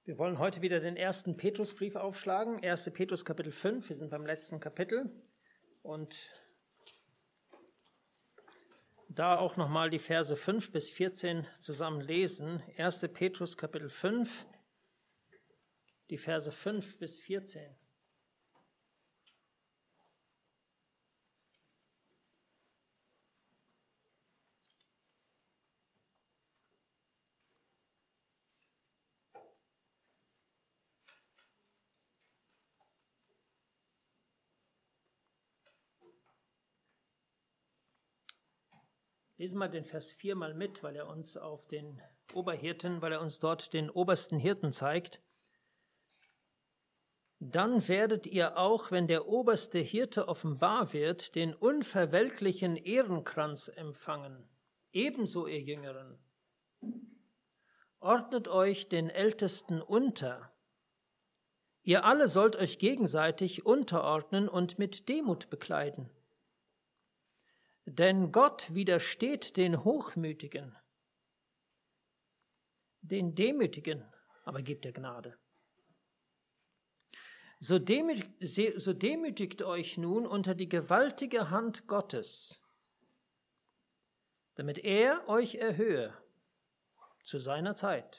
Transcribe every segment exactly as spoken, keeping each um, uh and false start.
Wir wollen heute wieder den ersten Petrusbrief aufschlagen, erster Petrus Kapitel fünf, wir sind beim letzten Kapitel und da auch nochmal die Verse fünf bis vierzehn zusammen lesen. erster Petrus Kapitel fünf, die Verse fünf bis vierzehn. Lesen mal den Vers vier mal mit, weil er uns auf den Oberhirten, weil er uns dort den obersten Hirten zeigt. Dann werdet ihr auch, wenn der oberste Hirte offenbar wird, den unverwelklichen Ehrenkranz empfangen. Ebenso, ihr Jüngeren. Ordnet euch den Ältesten unter. Ihr alle sollt euch gegenseitig unterordnen und mit Demut bekleiden. Denn Gott widersteht den Hochmütigen, den Demütigen aber gibt er Gnade. So demütigt, so demütigt euch nun unter die gewaltige Hand Gottes, damit er euch erhöhe zu seiner Zeit.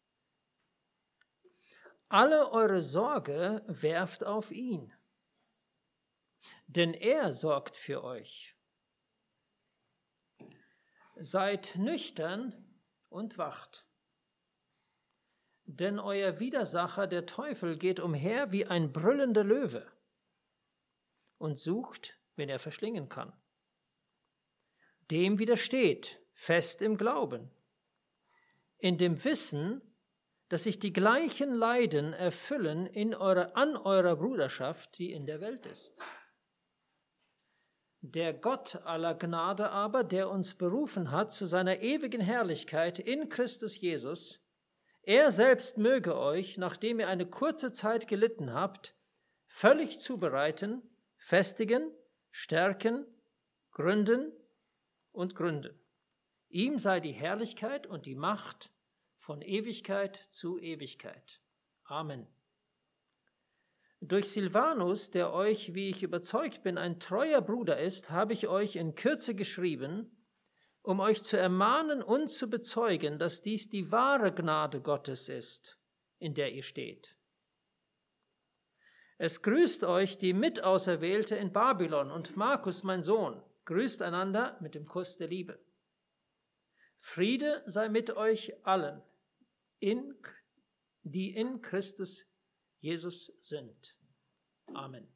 Alle eure Sorge werft auf ihn, denn er sorgt für euch. Seid nüchtern und wacht. Denn euer Widersacher, der Teufel, geht umher wie ein brüllender Löwe und sucht, wen er verschlingen kann. Dem widersteht, fest im Glauben, in dem Wissen, dass sich die gleichen Leiden erfüllen in eurer, an eurer Bruderschaft, die in der Welt ist. Der Gott aller Gnade aber, der uns berufen hat zu seiner ewigen Herrlichkeit in Christus Jesus, er selbst möge euch, nachdem ihr eine kurze Zeit gelitten habt, völlig zubereiten, festigen, stärken, gründen und gründen. Ihm sei die Herrlichkeit und die Macht von Ewigkeit zu Ewigkeit. Amen. Durch Silvanus, der euch, wie ich überzeugt bin, ein treuer Bruder ist, habe ich euch in Kürze geschrieben, um euch zu ermahnen und zu bezeugen, dass dies die wahre Gnade Gottes ist, in der ihr steht. Es grüßt euch die Mitauserwählte in Babylon und Markus, mein Sohn, grüßt einander mit dem Kuss der Liebe. Friede sei mit euch allen, in, die in Christus Jesus sind. Amen.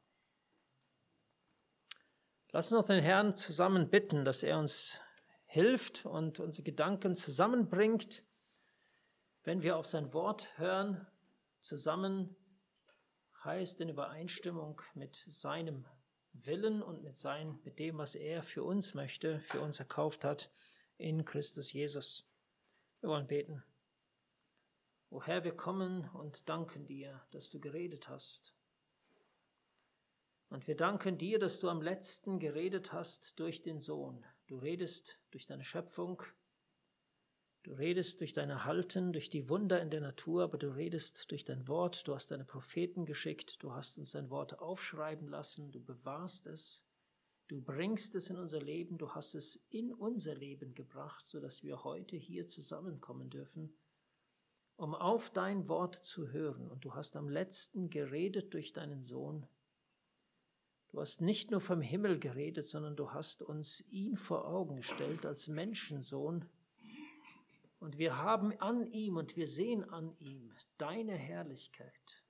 Lass uns den Herrn zusammen bitten, dass er uns hilft und unsere Gedanken zusammenbringt, wenn wir auf sein Wort hören, zusammen heißt in Übereinstimmung mit seinem Willen und mit, sein, mit dem, was er für uns möchte, für uns erkauft hat, in Christus Jesus. Wir wollen beten. O Herr, wir kommen und danken dir, dass du geredet hast. Und wir danken dir, dass du am letzten geredet hast durch den Sohn. Du redest durch deine Schöpfung, du redest durch dein Erhalten, durch die Wunder in der Natur, aber du redest durch dein Wort. Du hast deine Propheten geschickt, du hast uns dein Wort aufschreiben lassen, du bewahrst es, du bringst es in unser Leben, du hast es in unser Leben gebracht, sodass wir heute hier zusammenkommen dürfen, um auf dein Wort zu hören. Und du hast am letzten geredet durch deinen Sohn. Du hast nicht nur vom Himmel geredet, sondern du hast uns ihn vor Augen gestellt als Menschensohn. Und wir haben an ihm und wir sehen an ihm deine Herrlichkeit,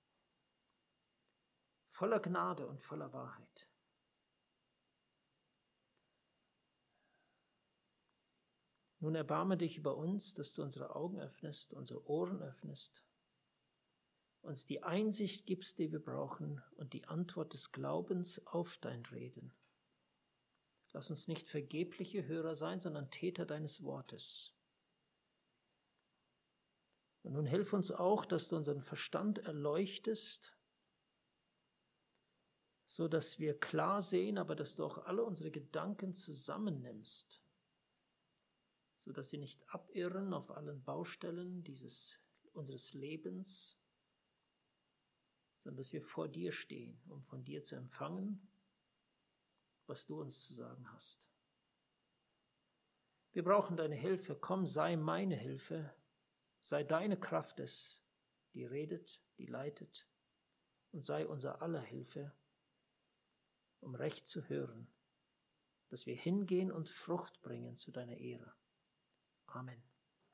voller Gnade und voller Wahrheit. Nun erbarme dich über uns, dass du unsere Augen öffnest, unsere Ohren öffnest, uns die Einsicht gibst, die wir brauchen, und die Antwort des Glaubens auf dein Reden. Lass uns nicht vergebliche Hörer sein, sondern Täter deines Wortes. Und nun hilf uns auch, dass du unseren Verstand erleuchtest, so dass wir klar sehen, aber dass du auch alle unsere Gedanken zusammennimmst, so dass sie nicht abirren auf allen Baustellen dieses unseres Lebens, sondern dass wir vor dir stehen, um von dir zu empfangen, was du uns zu sagen hast. Wir brauchen deine Hilfe. Komm, sei meine Hilfe, sei deine Kraft es, die redet, die leitet, und sei unser aller Hilfe, um recht zu hören, dass wir hingehen und Frucht bringen zu deiner Ehre. Amen.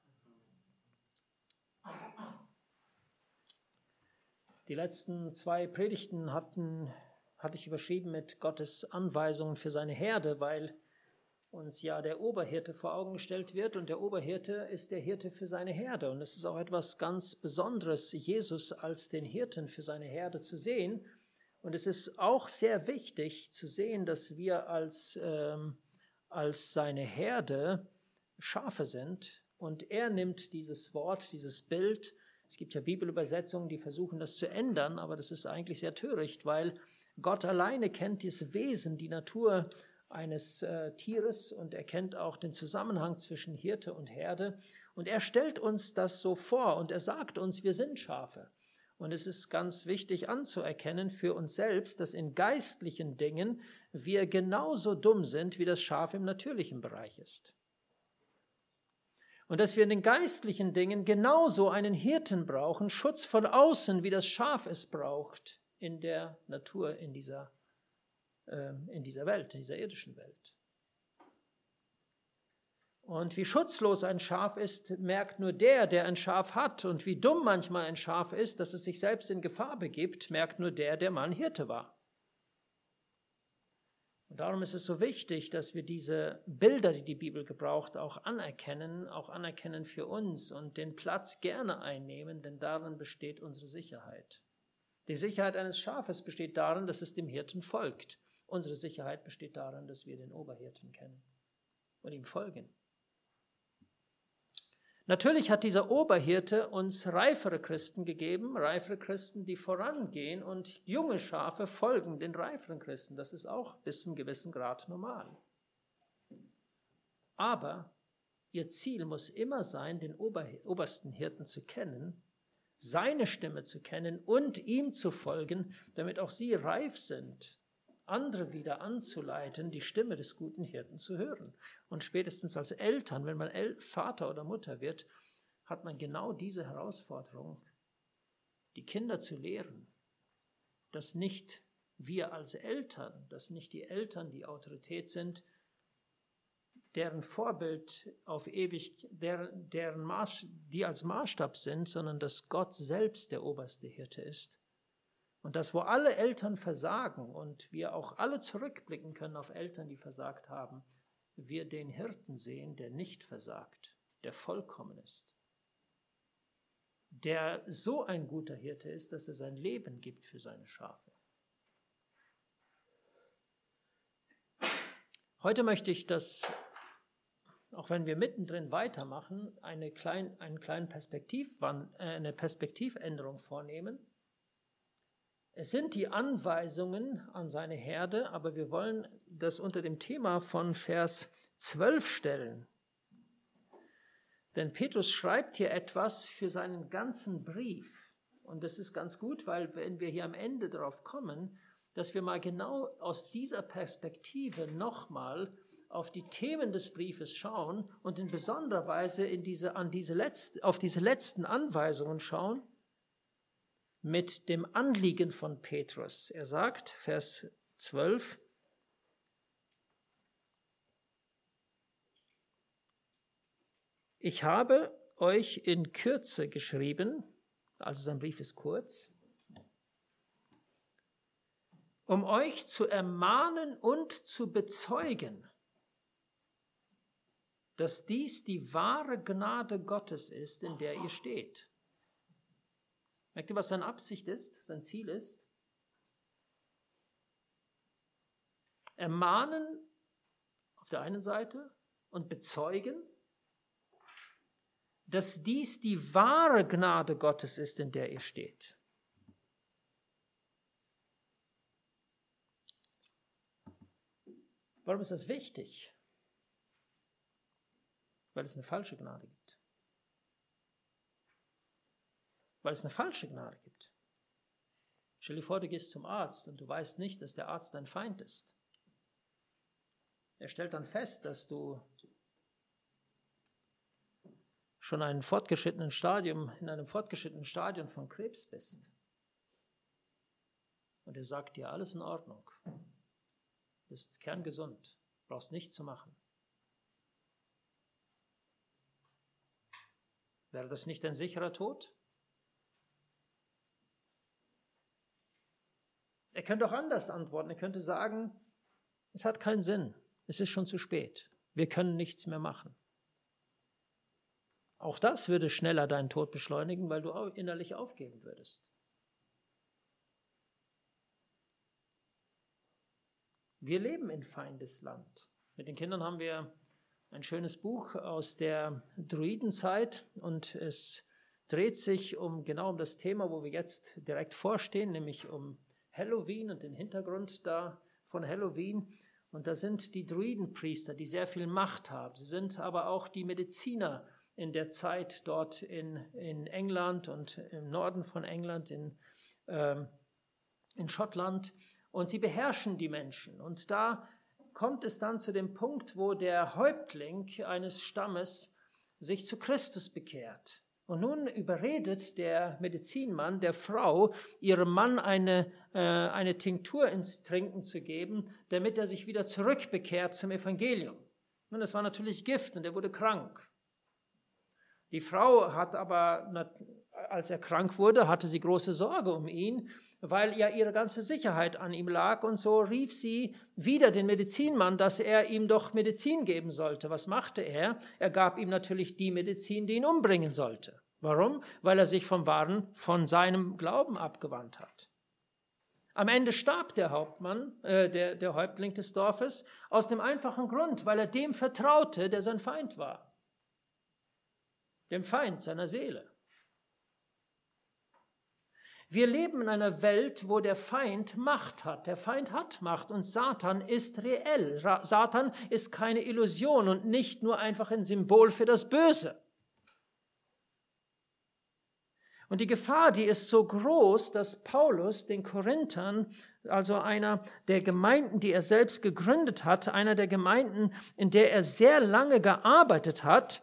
Die letzten zwei Predigten hatten, hatte ich überschrieben mit Gottes Anweisungen für seine Herde, weil uns ja der Oberhirte vor Augen gestellt wird, und der Oberhirte ist der Hirte für seine Herde. Und es ist auch etwas ganz Besonderes, Jesus als den Hirten für seine Herde zu sehen. Und es ist auch sehr wichtig zu sehen, dass wir als, ähm, als seine Herde Schafe sind. Und er nimmt dieses Wort, dieses Bild. Es gibt ja Bibelübersetzungen, die versuchen, das zu ändern, aber das ist eigentlich sehr töricht, weil Gott alleine kennt dieses Wesen, die Natur eines äh, Tieres, und er kennt auch den Zusammenhang zwischen Hirte und Herde. Und er stellt uns das so vor und er sagt uns, wir sind Schafe. Und es ist ganz wichtig anzuerkennen für uns selbst, dass in geistlichen Dingen wir genauso dumm sind, wie das Schaf im natürlichen Bereich ist. Und dass wir in den geistlichen Dingen genauso einen Hirten brauchen, Schutz von außen, wie das Schaf es braucht in der Natur, in dieser, äh, in dieser Welt, in dieser irdischen Welt. Und wie schutzlos ein Schaf ist, merkt nur der, der ein Schaf hat. Und wie dumm manchmal ein Schaf ist, dass es sich selbst in Gefahr begibt, merkt nur der, der mal ein Hirte war. Und darum ist es so wichtig, dass wir diese Bilder, die die Bibel gebraucht, auch anerkennen, auch anerkennen für uns und den Platz gerne einnehmen, denn darin besteht unsere Sicherheit. Die Sicherheit eines Schafes besteht darin, dass es dem Hirten folgt. Unsere Sicherheit besteht darin, dass wir den Oberhirten kennen und ihm folgen. Natürlich hat dieser Oberhirte uns reifere Christen gegeben, reifere Christen, die vorangehen, und junge Schafe folgen den reiferen Christen. Das ist auch bis zum gewissen Grad normal. Aber ihr Ziel muss immer sein, den Ober- obersten Hirten zu kennen, seine Stimme zu kennen und ihm zu folgen, damit auch sie reif sind, andere wieder anzuleiten, die Stimme des guten Hirten zu hören. Und spätestens als Eltern, wenn man El- Vater oder Mutter wird, hat man genau diese Herausforderung, die Kinder zu lehren, dass nicht wir als Eltern, dass nicht die Eltern die Autorität sind, deren Vorbild auf ewig, der, deren Maß, die als Maßstab sind, sondern dass Gott selbst der oberste Hirte ist. Und dass, wo alle Eltern versagen und wir auch alle zurückblicken können auf Eltern, die versagt haben, wir den Hirten sehen, der nicht versagt, der vollkommen ist, der so ein guter Hirte ist, dass er sein Leben gibt für seine Schafe. Heute möchte ich das, auch wenn wir mittendrin weitermachen, eine, klein, einen kleinen Perspektiv, eine Perspektivänderung vornehmen. Es sind die Anweisungen an seine Herde, aber wir wollen das unter dem Thema von Vers zwölf stellen. Denn Petrus schreibt hier etwas für seinen ganzen Brief. Und das ist ganz gut, weil wenn wir hier am Ende darauf kommen, dass wir mal genau aus dieser Perspektive nochmal auf die Themen des Briefes schauen und in besonderer Weise in diese, an diese letzte, auf diese letzten Anweisungen schauen, mit dem Anliegen von Petrus. Er sagt, Vers zwölf, ich habe euch in Kürze geschrieben, also sein Brief ist kurz, um euch zu ermahnen und zu bezeugen, dass dies die wahre Gnade Gottes ist, in der ihr steht. Merkt ihr, was seine Absicht ist, sein Ziel ist? Ermahnen auf der einen Seite und bezeugen, dass dies die wahre Gnade Gottes ist, in der ihr steht. Warum ist das wichtig? Weil es eine falsche Gnade gibt. weil es eine falsche Gnade gibt. Stell dir vor, du gehst zum Arzt und du weißt nicht, dass der Arzt dein Feind ist. Er stellt dann fest, dass du schon einen fortgeschrittenen Stadium, in einem fortgeschrittenen Stadium von Krebs bist. Und er sagt dir, alles in Ordnung. Du bist kerngesund, brauchst nichts zu machen. Wäre das nicht ein sicherer Tod? Er könnte auch anders antworten. Er könnte sagen, es hat keinen Sinn. Es ist schon zu spät. Wir können nichts mehr machen. Auch das würde schneller deinen Tod beschleunigen, weil du innerlich aufgeben würdest. Wir leben in Feindesland. Mit den Kindern haben wir ein schönes Buch aus der Druidenzeit und es dreht sich um genau um das Thema, wo wir jetzt direkt vorstehen, nämlich um Halloween und den Hintergrund da von Halloween. Und da sind die Druidenpriester, die sehr viel Macht haben. Sie sind aber auch die Mediziner in der Zeit dort in, in England und im Norden von England, in, ähm, in Schottland. Und sie beherrschen die Menschen. Und da kommt es dann zu dem Punkt, wo der Häuptling eines Stammes sich zu Christus bekehrt. Und nun überredet der Medizinmann der Frau, ihrem Mann eine, äh, eine Tinktur ins Trinken zu geben, damit er sich wieder zurückbekehrt zum Evangelium. Und das war natürlich Gift und er wurde krank. Die Frau hat aber, als er krank wurde, hatte sie große Sorge um ihn, weil ja ihre ganze Sicherheit an ihm lag. Und so rief sie wieder den Medizinmann, dass er ihm doch Medizin geben sollte. Was machte er? Er gab ihm natürlich die Medizin, die ihn umbringen sollte. Warum? Weil er sich vom Wahren, von seinem Glauben abgewandt hat. Am Ende starb der Hauptmann, äh, der, der Häuptling des Dorfes, aus dem einfachen Grund, weil er dem vertraute, der sein Feind war. Dem Feind seiner Seele. Wir leben in einer Welt, wo der Feind Macht hat. Der Feind hat Macht und Satan ist reell. Satan ist keine Illusion und nicht nur einfach ein Symbol für das Böse. Und die Gefahr, die ist so groß, dass Paulus den Korinthern, also einer der Gemeinden, die er selbst gegründet hat, einer der Gemeinden, in der er sehr lange gearbeitet hat,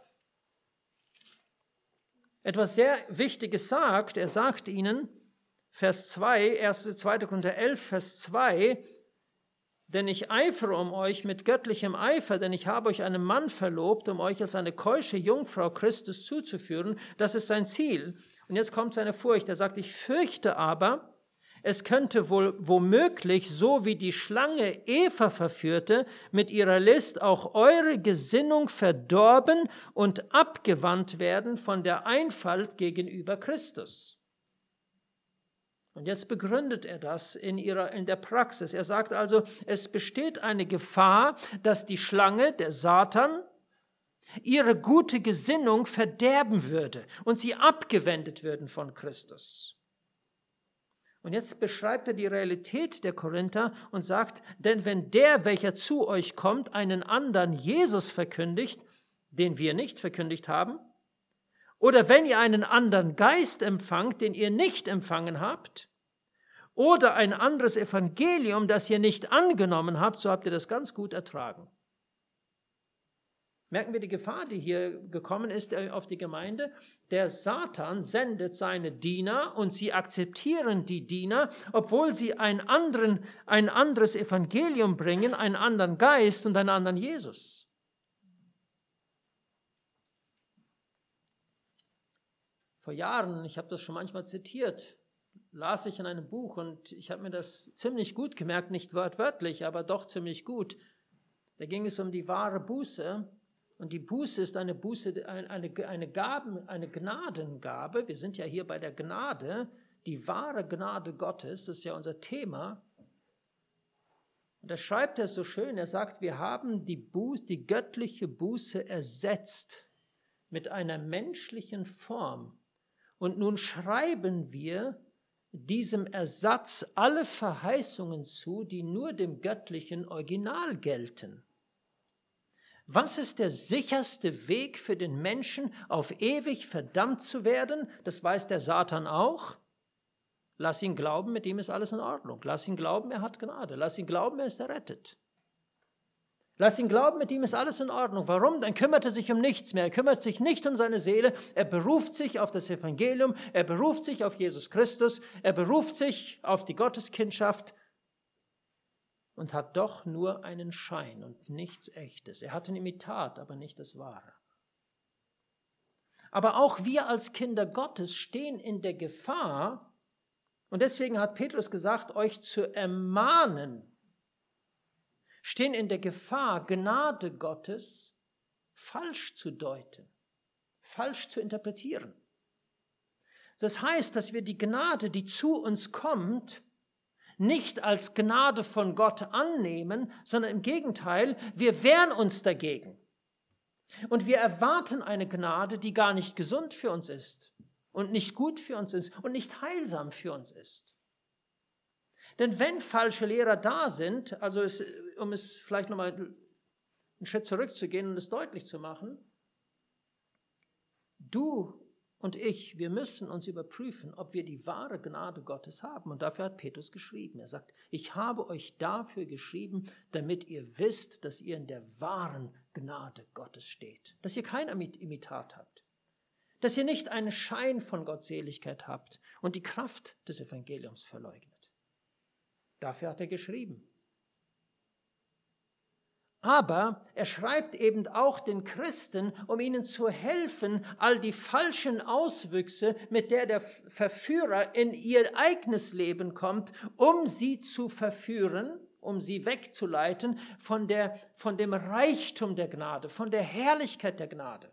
etwas sehr Wichtiges sagt. Er sagt ihnen, Vers zwei, zweiter Korinther elf, Vers zwei, denn ich eifere um euch mit göttlichem Eifer, denn ich habe euch einem Mann verlobt, um euch als eine keusche Jungfrau Christus zuzuführen. Das ist sein Ziel. Und jetzt kommt seine Furcht. Er sagt, ich fürchte aber, es könnte wohl womöglich, so wie die Schlange Eva verführte, mit ihrer List auch eure Gesinnung verdorben und abgewandt werden von der Einfalt gegenüber Christus. Und jetzt begründet er das in, ihrer, in der Praxis. Er sagt also, es besteht eine Gefahr, dass die Schlange, der Satan, ihre gute Gesinnung verderben würde und sie abgewendet würden von Christus. Und jetzt beschreibt er die Realität der Korinther und sagt, denn wenn der, welcher zu euch kommt, einen anderen Jesus verkündigt, den wir nicht verkündigt haben, oder wenn ihr einen anderen Geist empfangt, den ihr nicht empfangen habt, oder ein anderes Evangelium, das ihr nicht angenommen habt, so habt ihr das ganz gut ertragen. Merken wir die Gefahr, die hier gekommen ist auf die Gemeinde? Der Satan sendet seine Diener und sie akzeptieren die Diener, obwohl sie einen anderen, ein anderes Evangelium bringen, einen anderen Geist und einen anderen Jesus. Vor Jahren, ich habe das schon manchmal zitiert, las ich in einem Buch und ich habe mir das ziemlich gut gemerkt, nicht wortwörtlich, aber doch ziemlich gut. Da ging es um die wahre Buße. Und die Buße ist eine Buße, eine, eine, Gaben, eine Gnadengabe. Wir sind ja hier bei der Gnade, die wahre Gnade Gottes, das ist ja unser Thema. Und da schreibt er so schön, er sagt, wir haben die, Buße, die göttliche Buße ersetzt mit einer menschlichen Form. Und nun schreiben wir diesem Ersatz alle Verheißungen zu, die nur dem göttlichen Original gelten. Was ist der sicherste Weg für den Menschen, auf ewig verdammt zu werden? Das weiß der Satan auch. Lass ihn glauben, mit ihm ist alles in Ordnung. Lass ihn glauben, er hat Gnade. Lass ihn glauben, er ist errettet. Lass ihn glauben, mit ihm ist alles in Ordnung. Warum? Dann kümmert er sich um nichts mehr. Er kümmert sich nicht um seine Seele. Er beruft sich auf das Evangelium. Er beruft sich auf Jesus Christus. Er beruft sich auf die Gotteskindschaft und hat doch nur einen Schein und nichts Echtes. Er hat ein Imitat, aber nicht das Wahre. Aber auch wir als Kinder Gottes stehen in der Gefahr, und deswegen hat Petrus gesagt, euch zu ermahnen, stehen in der Gefahr, Gnade Gottes falsch zu deuten, falsch zu interpretieren. Das heißt, dass wir die Gnade, die zu uns kommt, nicht als Gnade von Gott annehmen, sondern im Gegenteil, wir wehren uns dagegen. Und wir erwarten eine Gnade, die gar nicht gesund für uns ist und nicht gut für uns ist und nicht heilsam für uns ist. Denn wenn falsche Lehrer da sind, also es, um es vielleicht nochmal einen Schritt zurückzugehen und es deutlich zu machen, du und ich, wir müssen uns überprüfen, ob wir die wahre Gnade Gottes haben. Und dafür hat Petrus geschrieben. Er sagt, ich habe euch dafür geschrieben, damit ihr wisst, dass ihr in der wahren Gnade Gottes steht. Dass ihr kein Imitat habt. Dass ihr nicht einen Schein von Gottseligkeit habt und die Kraft des Evangeliums verleugnet. Dafür hat er geschrieben. Aber er schreibt eben auch den Christen, um ihnen zu helfen, all die falschen Auswüchse, mit der der Verführer in ihr eigenes Leben kommt, um sie zu verführen, um sie wegzuleiten von der, von dem Reichtum der Gnade, von der Herrlichkeit der Gnade.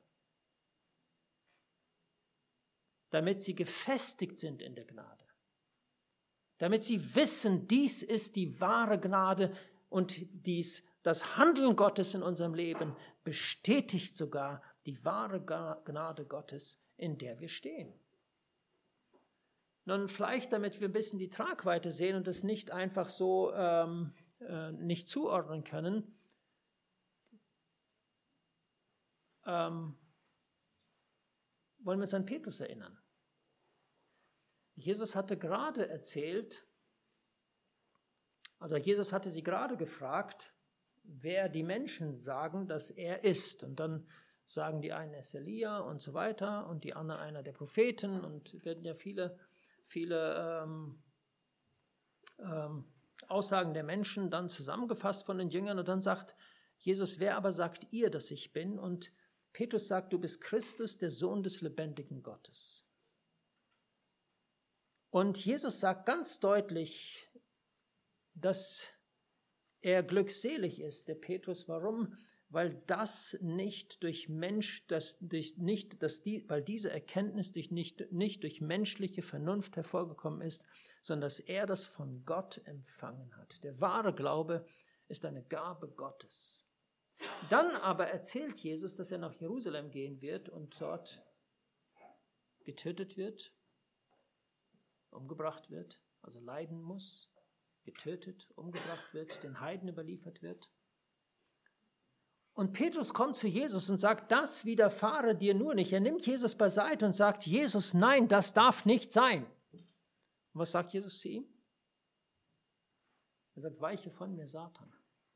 Damit sie gefestigt sind in der Gnade. Damit sie wissen, dies ist die wahre Gnade und dies das Handeln Gottes in unserem Leben bestätigt sogar die wahre Gnade Gottes, in der wir stehen. Nun, vielleicht, damit wir ein bisschen die Tragweite sehen und es nicht einfach so ähm, äh, nicht zuordnen können, ähm, wollen wir uns an Petrus erinnern. Jesus hatte gerade erzählt, oder Jesus hatte sie gerade gefragt, wer die Menschen sagen, dass er ist. Und dann sagen die einen, er ist Elia und so weiter und die anderen einer der Propheten und werden ja viele, viele ähm, ähm, Aussagen der Menschen dann zusammengefasst von den Jüngern und dann sagt Jesus, wer aber sagt ihr, dass ich bin? Und Petrus sagt, du bist Christus, der Sohn des lebendigen Gottes. Und Jesus sagt ganz deutlich, dass er glückselig ist, der Petrus. Warum? Weil das nicht durch Mensch, das durch nicht, dass die, weil diese Erkenntnis durch nicht, nicht durch menschliche Vernunft hervorgekommen ist, sondern dass er das von Gott empfangen hat. Der wahre Glaube ist eine Gabe Gottes. Dann aber erzählt Jesus, dass er nach Jerusalem gehen wird und dort getötet wird, umgebracht wird, also leiden muss, getötet, umgebracht wird, den Heiden überliefert wird. Und Petrus kommt zu Jesus und sagt, das widerfahre dir nur nicht. Er nimmt Jesus beiseite und sagt, Jesus, nein, das darf nicht sein. Und was sagt Jesus zu ihm? Er sagt, weiche von mir, Satan.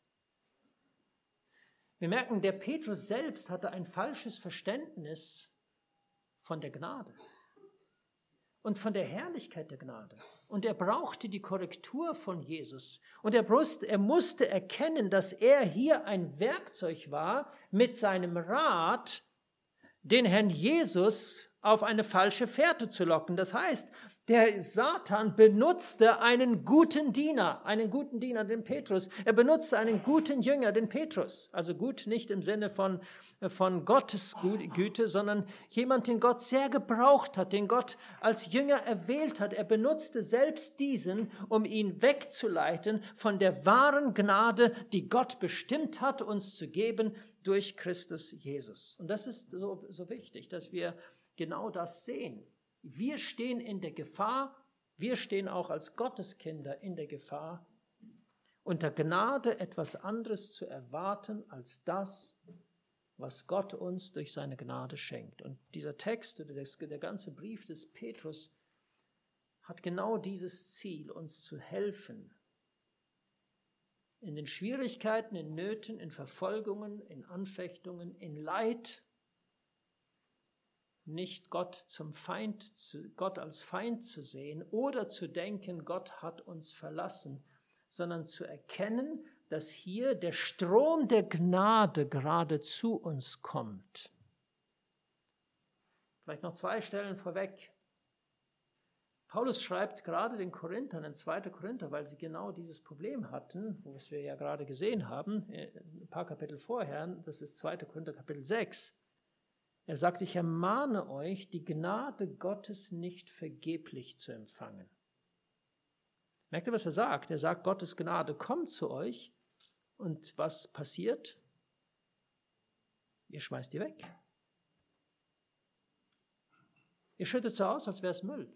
Wir merken, der Petrus selbst hatte ein falsches Verständnis von der Gnade und von der Herrlichkeit der Gnade. Und er brauchte die Korrektur von Jesus. Und er, brust, er musste erkennen, dass er hier ein Werkzeug war, mit seinem Rat den Herrn Jesus auf eine falsche Fährte zu locken. Das heißt, der Satan benutzte einen guten Diener, einen guten Diener, den Petrus. Er benutzte einen guten Jünger, den Petrus. Also gut nicht im Sinne von, von Gottes Güte, sondern jemand, den Gott sehr gebraucht hat, den Gott als Jünger erwählt hat. Er benutzte selbst diesen, um ihn wegzuleiten von der wahren Gnade, die Gott bestimmt hat, uns zu geben durch Christus Jesus. Und das ist so, so wichtig, dass wir genau das sehen. Wir stehen in der Gefahr, wir stehen auch als Gotteskinder in der Gefahr, unter Gnade etwas anderes zu erwarten als das, was Gott uns durch seine Gnade schenkt. Und dieser Text, oder der ganze Brief des Petrus, hat genau dieses Ziel, uns zu helfen, in den Schwierigkeiten, in Nöten, in Verfolgungen, in Anfechtungen, in Leid, nicht Gott zum Feind, zu, Gott als Feind zu sehen oder zu denken, Gott hat uns verlassen, sondern zu erkennen, dass hier der Strom der Gnade gerade zu uns kommt. Vielleicht noch zwei Stellen vorweg. Paulus schreibt gerade den Korinthern in zweiter Korinther, weil sie genau dieses Problem hatten, was wir ja gerade gesehen haben, ein paar Kapitel vorher, das ist zweiter Korinther Kapitel sechs. Er sagt, ich ermahne euch, die Gnade Gottes nicht vergeblich zu empfangen. Merkt ihr, was er sagt? Er sagt, Gottes Gnade kommt zu euch und was passiert? Ihr schmeißt die weg. Ihr schüttet so aus, als wäre es Müll.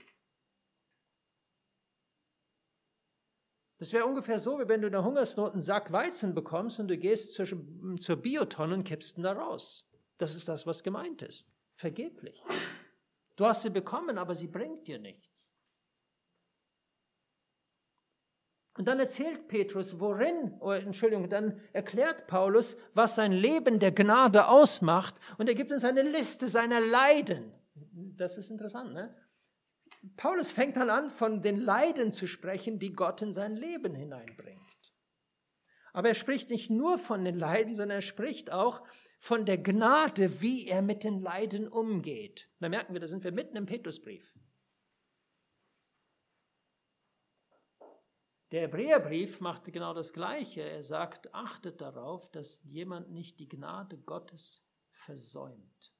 Das wäre ungefähr so, wie wenn du in der Hungersnot einen Sack Weizen bekommst und du gehst zur, zur Biotonne und kippst ihn da raus. Das ist das, was gemeint ist. Vergeblich. Du hast sie bekommen, aber sie bringt dir nichts. Und dann erzählt Petrus, worin, oh, Entschuldigung, dann erklärt Paulus, was sein Leben der Gnade ausmacht. Und er gibt uns eine Liste seiner Leiden. Das ist interessant, ne? Paulus fängt dann an, von den Leiden zu sprechen, die Gott in sein Leben hineinbringt. Aber er spricht nicht nur von den Leiden, sondern er spricht auch von der Gnade, wie er mit den Leiden umgeht. Da merken wir, da sind wir mitten im Petrusbrief. Der Hebräerbrief machte genau das Gleiche. Er sagt, achtet darauf, dass jemand nicht die Gnade Gottes versäumt.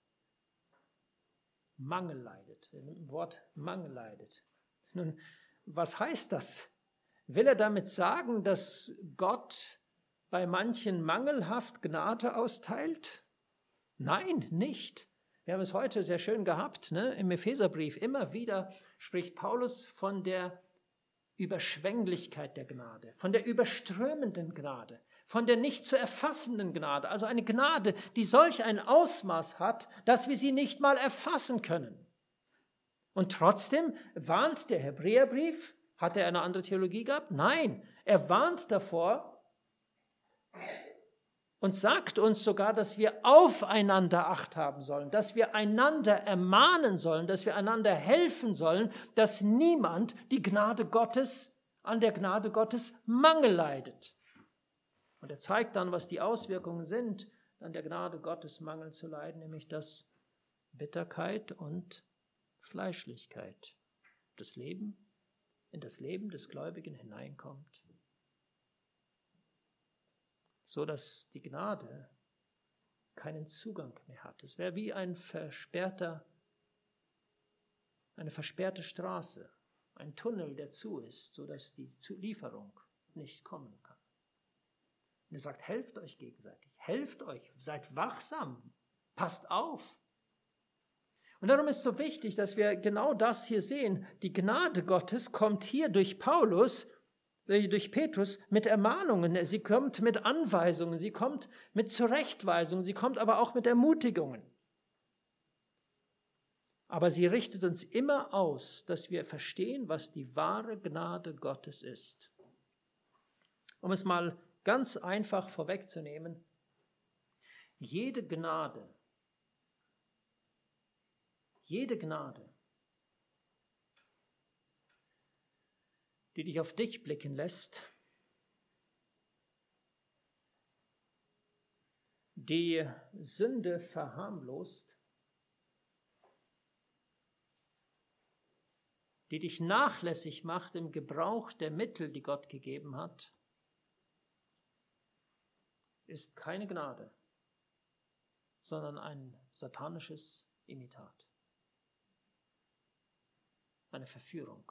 Mangel leidet. Im Wort Mangel leidet. Nun, was heißt das? Will er damit sagen, dass Gott bei manchen mangelhaft Gnade austeilt? Nein, nicht. Wir haben es heute sehr schön gehabt, ne? Im Epheserbrief. Immer wieder spricht Paulus von der Überschwänglichkeit der Gnade, von der überströmenden Gnade, von der nicht zu erfassenden Gnade. Also eine Gnade, die solch ein Ausmaß hat, dass wir sie nicht mal erfassen können. Und trotzdem warnt der Hebräerbrief, hat er eine andere Theologie gehabt? Nein, er warnt davor, und sagt uns sogar, dass wir aufeinander Acht haben sollen, dass wir einander ermahnen sollen, dass wir einander helfen sollen, dass niemand die Gnade Gottes, an der Gnade Gottes Mangel leidet. Und er zeigt dann, was die Auswirkungen sind, an der Gnade Gottes Mangel zu leiden, nämlich dass Bitterkeit und Fleischlichkeit das Leben, in das Leben des Gläubigen hineinkommt, so dass die Gnade keinen Zugang mehr hat. Es wäre wie ein versperrter, eine versperrte Straße, ein Tunnel, der zu ist, so dass die Lieferung nicht kommen kann. Und er sagt, helft euch gegenseitig, helft euch, seid wachsam, passt auf. Und darum ist es so wichtig, dass wir genau das hier sehen. Die Gnade Gottes kommt hier durch Paulus, durch Petrus mit Ermahnungen, sie kommt mit Anweisungen, sie kommt mit Zurechtweisungen, sie kommt aber auch mit Ermutigungen. Aber sie richtet uns immer aus, dass wir verstehen, was die wahre Gnade Gottes ist. Um es mal ganz einfach vorwegzunehmen, jede Gnade, jede Gnade, die dich auf dich blicken lässt, die Sünde verharmlost, die dich nachlässig macht im Gebrauch der Mittel, die Gott gegeben hat, ist keine Gnade, sondern ein satanisches Imitat, eine Verführung.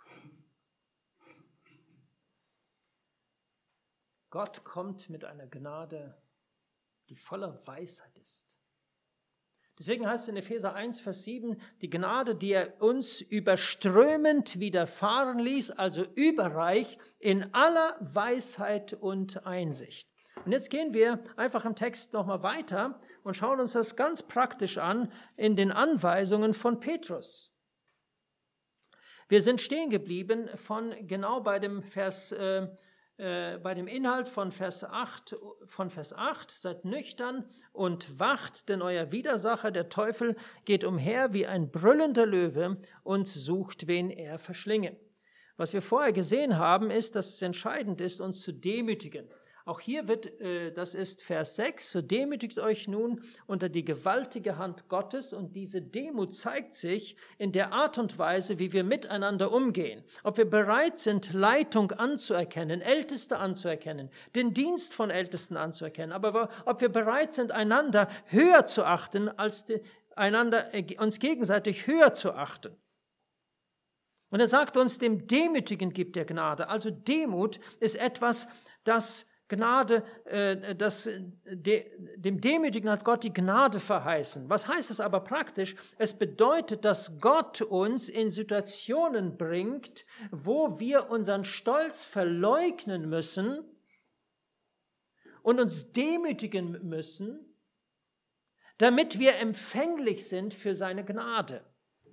Gott kommt mit einer Gnade, die voller Weisheit ist. Deswegen heißt es in Epheser eins, Vers sieben, die Gnade, die er uns überströmend widerfahren ließ, also überreich in aller Weisheit und Einsicht. Und jetzt gehen wir einfach im Text nochmal weiter und schauen uns das ganz praktisch an in den Anweisungen von Petrus. Wir sind stehen geblieben von genau bei dem Vers äh, äh, bei dem Inhalt von Vers acht, von Vers acht, seid nüchtern und wacht, denn euer Widersacher, der Teufel, geht umher wie ein brüllender Löwe und sucht, wen er verschlinge. Was wir vorher gesehen haben, ist, dass es entscheidend ist, uns zu demütigen. Auch hier wird, äh, das ist Vers sechs, so demütigt euch nun unter die gewaltige Hand Gottes, und diese Demut zeigt sich in der Art und Weise, wie wir miteinander umgehen. Ob wir bereit sind, Leitung anzuerkennen, Älteste anzuerkennen, den Dienst von Ältesten anzuerkennen, aber ob wir bereit sind, einander höher zu achten, als die, einander, äh, uns gegenseitig höher zu achten. Und er sagt uns, dem Demütigen gibt er Gnade. Also Demut ist etwas, das Gnade, äh, das, de, dem Demütigen hat Gott die Gnade verheißen. Was heißt es aber praktisch? Es bedeutet, dass Gott uns in Situationen bringt, wo wir unseren Stolz verleugnen müssen und uns demütigen müssen, damit wir empfänglich sind für seine Gnade.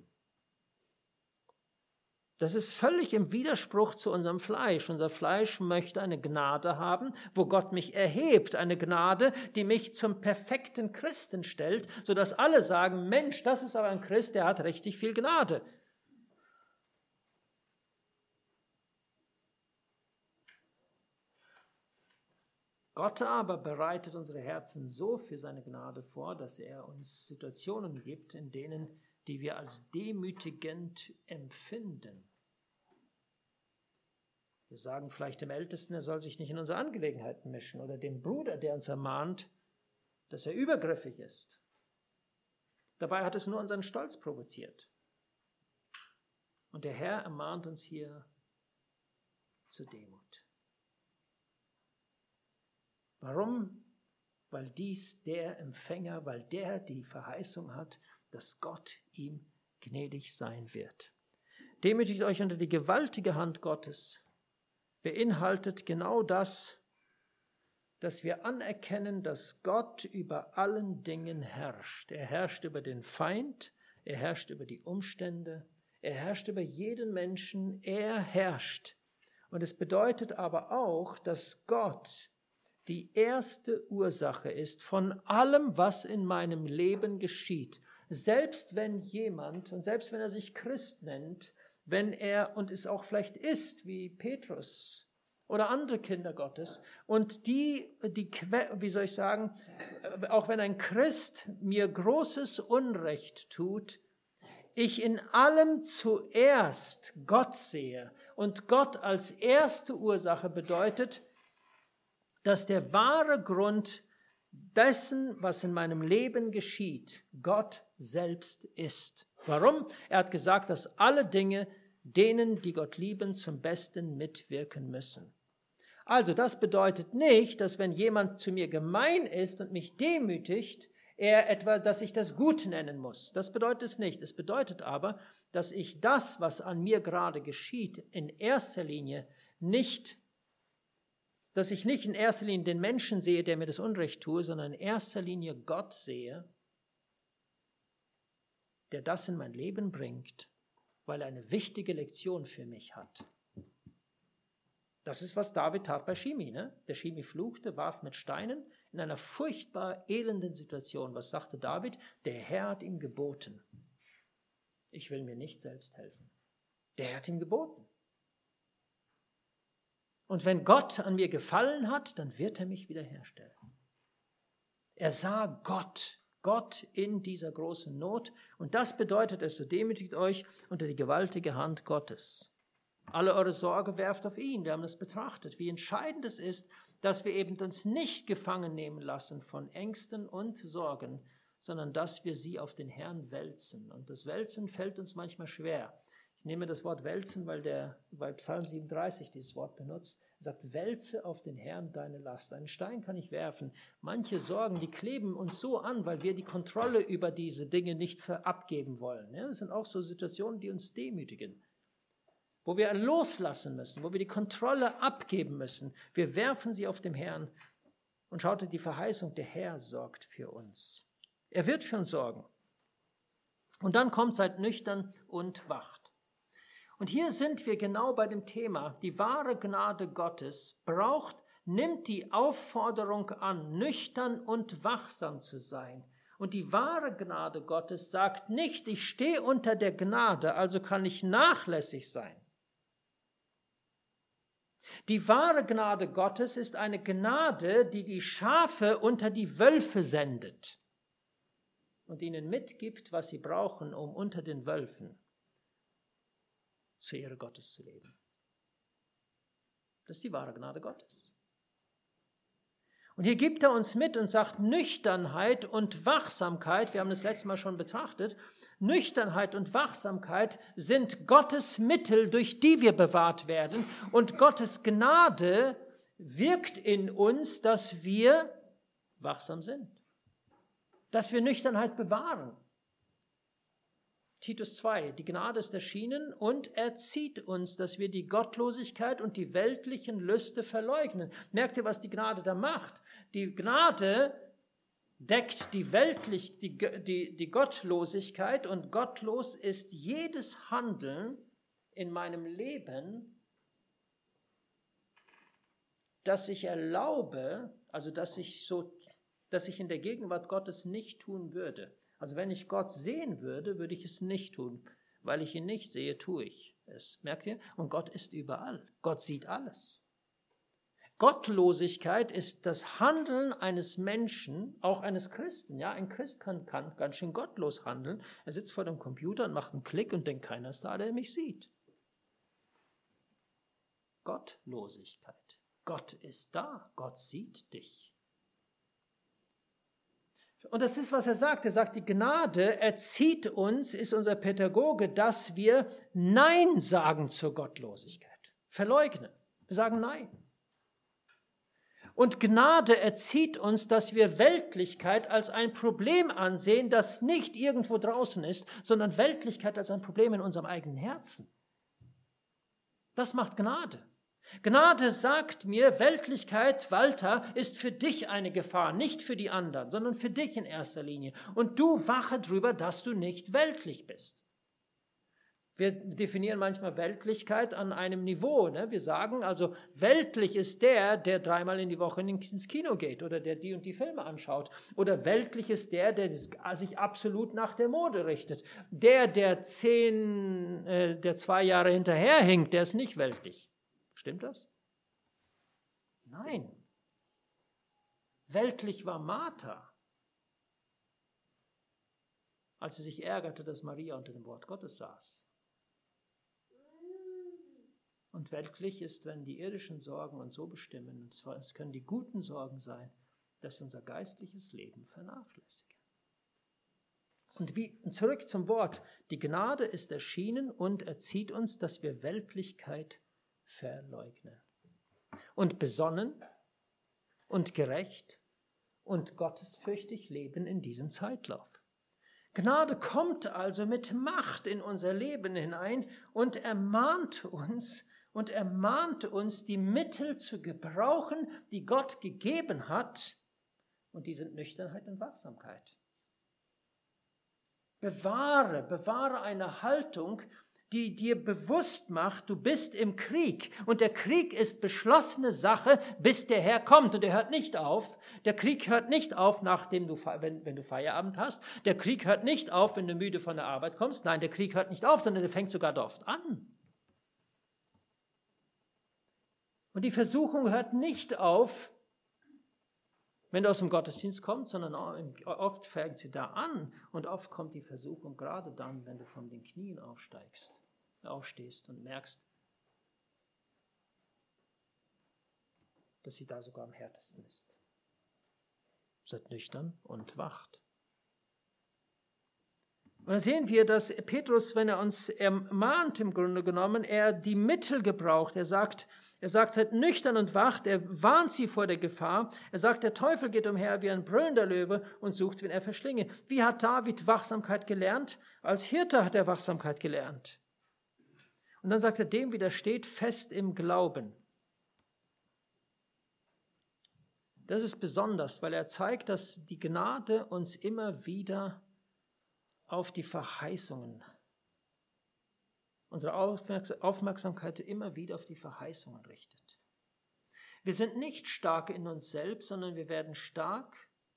Das ist völlig im Widerspruch zu unserem Fleisch. Unser Fleisch möchte eine Gnade haben, wo Gott mich erhebt. Eine Gnade, die mich zum perfekten Christen stellt, sodass alle sagen, Mensch, das ist aber ein Christ, der hat richtig viel Gnade. Gott aber bereitet unsere Herzen so für seine Gnade vor, dass er uns Situationen gibt, in denen, die wir als demütigend empfinden. Wir sagen vielleicht dem Ältesten, er soll sich nicht in unsere Angelegenheiten mischen, oder dem Bruder, der uns ermahnt, dass er übergriffig ist. Dabei hat es nur unseren Stolz provoziert. Und der Herr ermahnt uns hier zur Demut. Warum? Weil dies der Empfänger, weil der die Verheißung hat, dass Gott ihm gnädig sein wird. Demütigt euch unter die gewaltige Hand Gottes, beinhaltet genau das, dass wir anerkennen, dass Gott über allen Dingen herrscht. Er herrscht über den Feind, er herrscht über die Umstände, er herrscht über jeden Menschen, er herrscht. Und es bedeutet aber auch, dass Gott die erste Ursache ist von allem, was in meinem Leben geschieht. Selbst wenn jemand, und selbst wenn er sich Christ nennt, wenn er, und es auch vielleicht ist, wie Petrus oder andere Kinder Gottes, und die, die, wie soll ich sagen, auch wenn ein Christ mir großes Unrecht tut, ich in allem zuerst Gott sehe, und Gott als erste Ursache bedeutet, dass der wahre Grund dessen, was in meinem Leben geschieht, Gott selbst ist. Warum? Er hat gesagt, dass alle Dinge denen, die Gott lieben, zum Besten mitwirken müssen. Also das bedeutet nicht, dass wenn jemand zu mir gemein ist und mich demütigt, er etwa, dass ich das gut nennen muss. Das bedeutet es nicht. Es bedeutet aber, dass ich das, was an mir gerade geschieht, in erster Linie nicht, dass ich nicht in erster Linie den Menschen sehe, der mir das Unrecht tue, sondern in erster Linie Gott sehe, der das in mein Leben bringt, weil er eine wichtige Lektion für mich hat. Das ist, was David tat bei Shimi. Ne? Der Shimi fluchte, warf mit Steinen in einer furchtbar elenden Situation. Was sagte David? Der Herr hat ihm geboten. Ich will mir nicht selbst helfen. Der Herr hat ihm geboten. Und wenn Gott an mir gefallen hat, dann wird er mich wiederherstellen. Er sah Gott, Gott in dieser großen Not. Und das bedeutet es, so demütigt euch unter die gewaltige Hand Gottes. Alle eure Sorge werft auf ihn. Wir haben das betrachtet, wie entscheidend es ist, dass wir eben uns nicht gefangen nehmen lassen von Ängsten und Sorgen, sondern dass wir sie auf den Herrn wälzen. Und das Wälzen fällt uns manchmal schwer. Ich nehme das Wort wälzen, weil der bei Psalm siebenunddreißig dieses Wort benutzt. Er sagt, wälze auf den Herrn deine Last. Einen Stein kann ich werfen. Manche Sorgen, die kleben uns so an, weil wir die Kontrolle über diese Dinge nicht abgeben wollen. Das sind auch so Situationen, die uns demütigen, wo wir loslassen müssen, wo wir die Kontrolle abgeben müssen. Wir werfen sie auf den Herrn Und schaute, die Verheißung, der Herr sorgt für uns. Er wird für uns sorgen. Und dann kommt, seid nüchtern und wacht. Und hier sind wir genau bei dem Thema. Die wahre Gnade Gottes braucht, nimmt die Aufforderung an, nüchtern und wachsam zu sein. Und die wahre Gnade Gottes sagt nicht, ich stehe unter der Gnade, also kann ich nachlässig sein. Die wahre Gnade Gottes ist eine Gnade, die die Schafe unter die Wölfe sendet und ihnen mitgibt, was sie brauchen, um unter den Wölfen zur Ehre Gottes zu leben. Das ist die wahre Gnade Gottes. Und hier gibt er uns mit und sagt, Nüchternheit und Wachsamkeit, wir haben das letzte Mal schon betrachtet, Nüchternheit und Wachsamkeit sind Gottes Mittel, durch die wir bewahrt werden. Und Gottes Gnade wirkt in uns, dass wir wachsam sind, dass wir Nüchternheit bewahren. Titus zwei, die Gnade ist erschienen und erzieht uns, dass wir die Gottlosigkeit und die weltlichen Lüste verleugnen. Merkt ihr, was die Gnade da macht? Die Gnade deckt die weltlich, die, die, die Gottlosigkeit, und gottlos ist jedes Handeln in meinem Leben, das ich erlaube, also dass ich so, dass ich in der Gegenwart Gottes nicht tun würde. Also wenn ich Gott sehen würde, würde ich es nicht tun. Weil ich ihn nicht sehe, tue ich es. Merkt ihr? Und Gott ist überall. Gott sieht alles. Gottlosigkeit ist das Handeln eines Menschen, auch eines Christen. Ja, ein Christ kann, kann ganz schön gottlos handeln. Er sitzt vor dem Computer und macht einen Klick und denkt, keiner ist da, der mich sieht. Gottlosigkeit. Gott ist da. Gott sieht dich. Und das ist, was er sagt. Er sagt, die Gnade erzieht uns, ist unser Pädagoge, dass wir Nein sagen zur Gottlosigkeit. Verleugnen. Wir sagen Nein. Und Gnade erzieht uns, dass wir Weltlichkeit als ein Problem ansehen, das nicht irgendwo draußen ist, sondern Weltlichkeit als ein Problem in unserem eigenen Herzen. Das macht Gnade. Gnade sagt mir, Weltlichkeit, Walter, ist für dich eine Gefahr, nicht für die anderen, sondern für dich in erster Linie. Und du wache drüber, dass du nicht weltlich bist. Wir definieren manchmal Weltlichkeit an einem Niveau. Ne? Wir sagen also, weltlich ist der, der dreimal in die Woche ins Kino geht oder der die und die Filme anschaut. Oder weltlich ist der, der sich absolut nach der Mode richtet. Der, der zehn, äh, der zwei Jahre hinterherhinkt, der ist nicht weltlich. Stimmt das? Nein. Weltlich war Martha, als sie sich ärgerte, dass Maria unter dem Wort Gottes saß. Und weltlich ist, wenn die irdischen Sorgen uns so bestimmen, und zwar es können die guten Sorgen sein, dass wir unser geistliches Leben vernachlässigen. Und wie, zurück zum Wort, die Gnade ist erschienen und erzieht uns, dass wir Weltlichkeit verleugnen. Und besonnen und gerecht und gottesfürchtig leben in diesem Zeitlauf. Gnade kommt also mit Macht in unser Leben hinein und ermahnt uns und ermahnt uns, die Mittel zu gebrauchen, die Gott gegeben hat, und die sind Nüchternheit und Wachsamkeit. Bewahre, bewahre eine Haltung, die dir bewusst macht, du bist im Krieg und der Krieg ist beschlossene Sache, bis der Herr kommt, und er hört nicht auf. Der Krieg hört nicht auf, nachdem du, wenn, wenn du Feierabend hast. Der Krieg hört nicht auf, wenn du müde von der Arbeit kommst. Nein, der Krieg hört nicht auf, sondern der fängt sogar oft an. Und die Versuchung hört nicht auf, wenn du aus dem Gottesdienst kommst, sondern oft fängt sie da an, und oft kommt die Versuchung gerade dann, wenn du von den Knien aufsteigst, aufstehst und merkst, dass sie da sogar am härtesten ist. Seid nüchtern und wacht. Und da sehen wir, dass Petrus, wenn er uns ermahnt, im Grunde genommen, er die Mittel gebraucht. Er sagt, Er sagt, seid nüchtern und wacht, er warnt sie vor der Gefahr. Er sagt, der Teufel geht umher wie ein brüllender Löwe und sucht, wen er verschlinge. Wie hat David Wachsamkeit gelernt? Als Hirte hat er Wachsamkeit gelernt. Und dann sagt er, dem widersteht fest im Glauben. Das ist besonders, weil er zeigt, dass die Gnade uns immer wieder auf die Verheißungen, unsere Aufmerksamkeit immer wieder auf die Verheißungen richtet. Wir sind nicht stark in uns selbst, sondern wir werden stark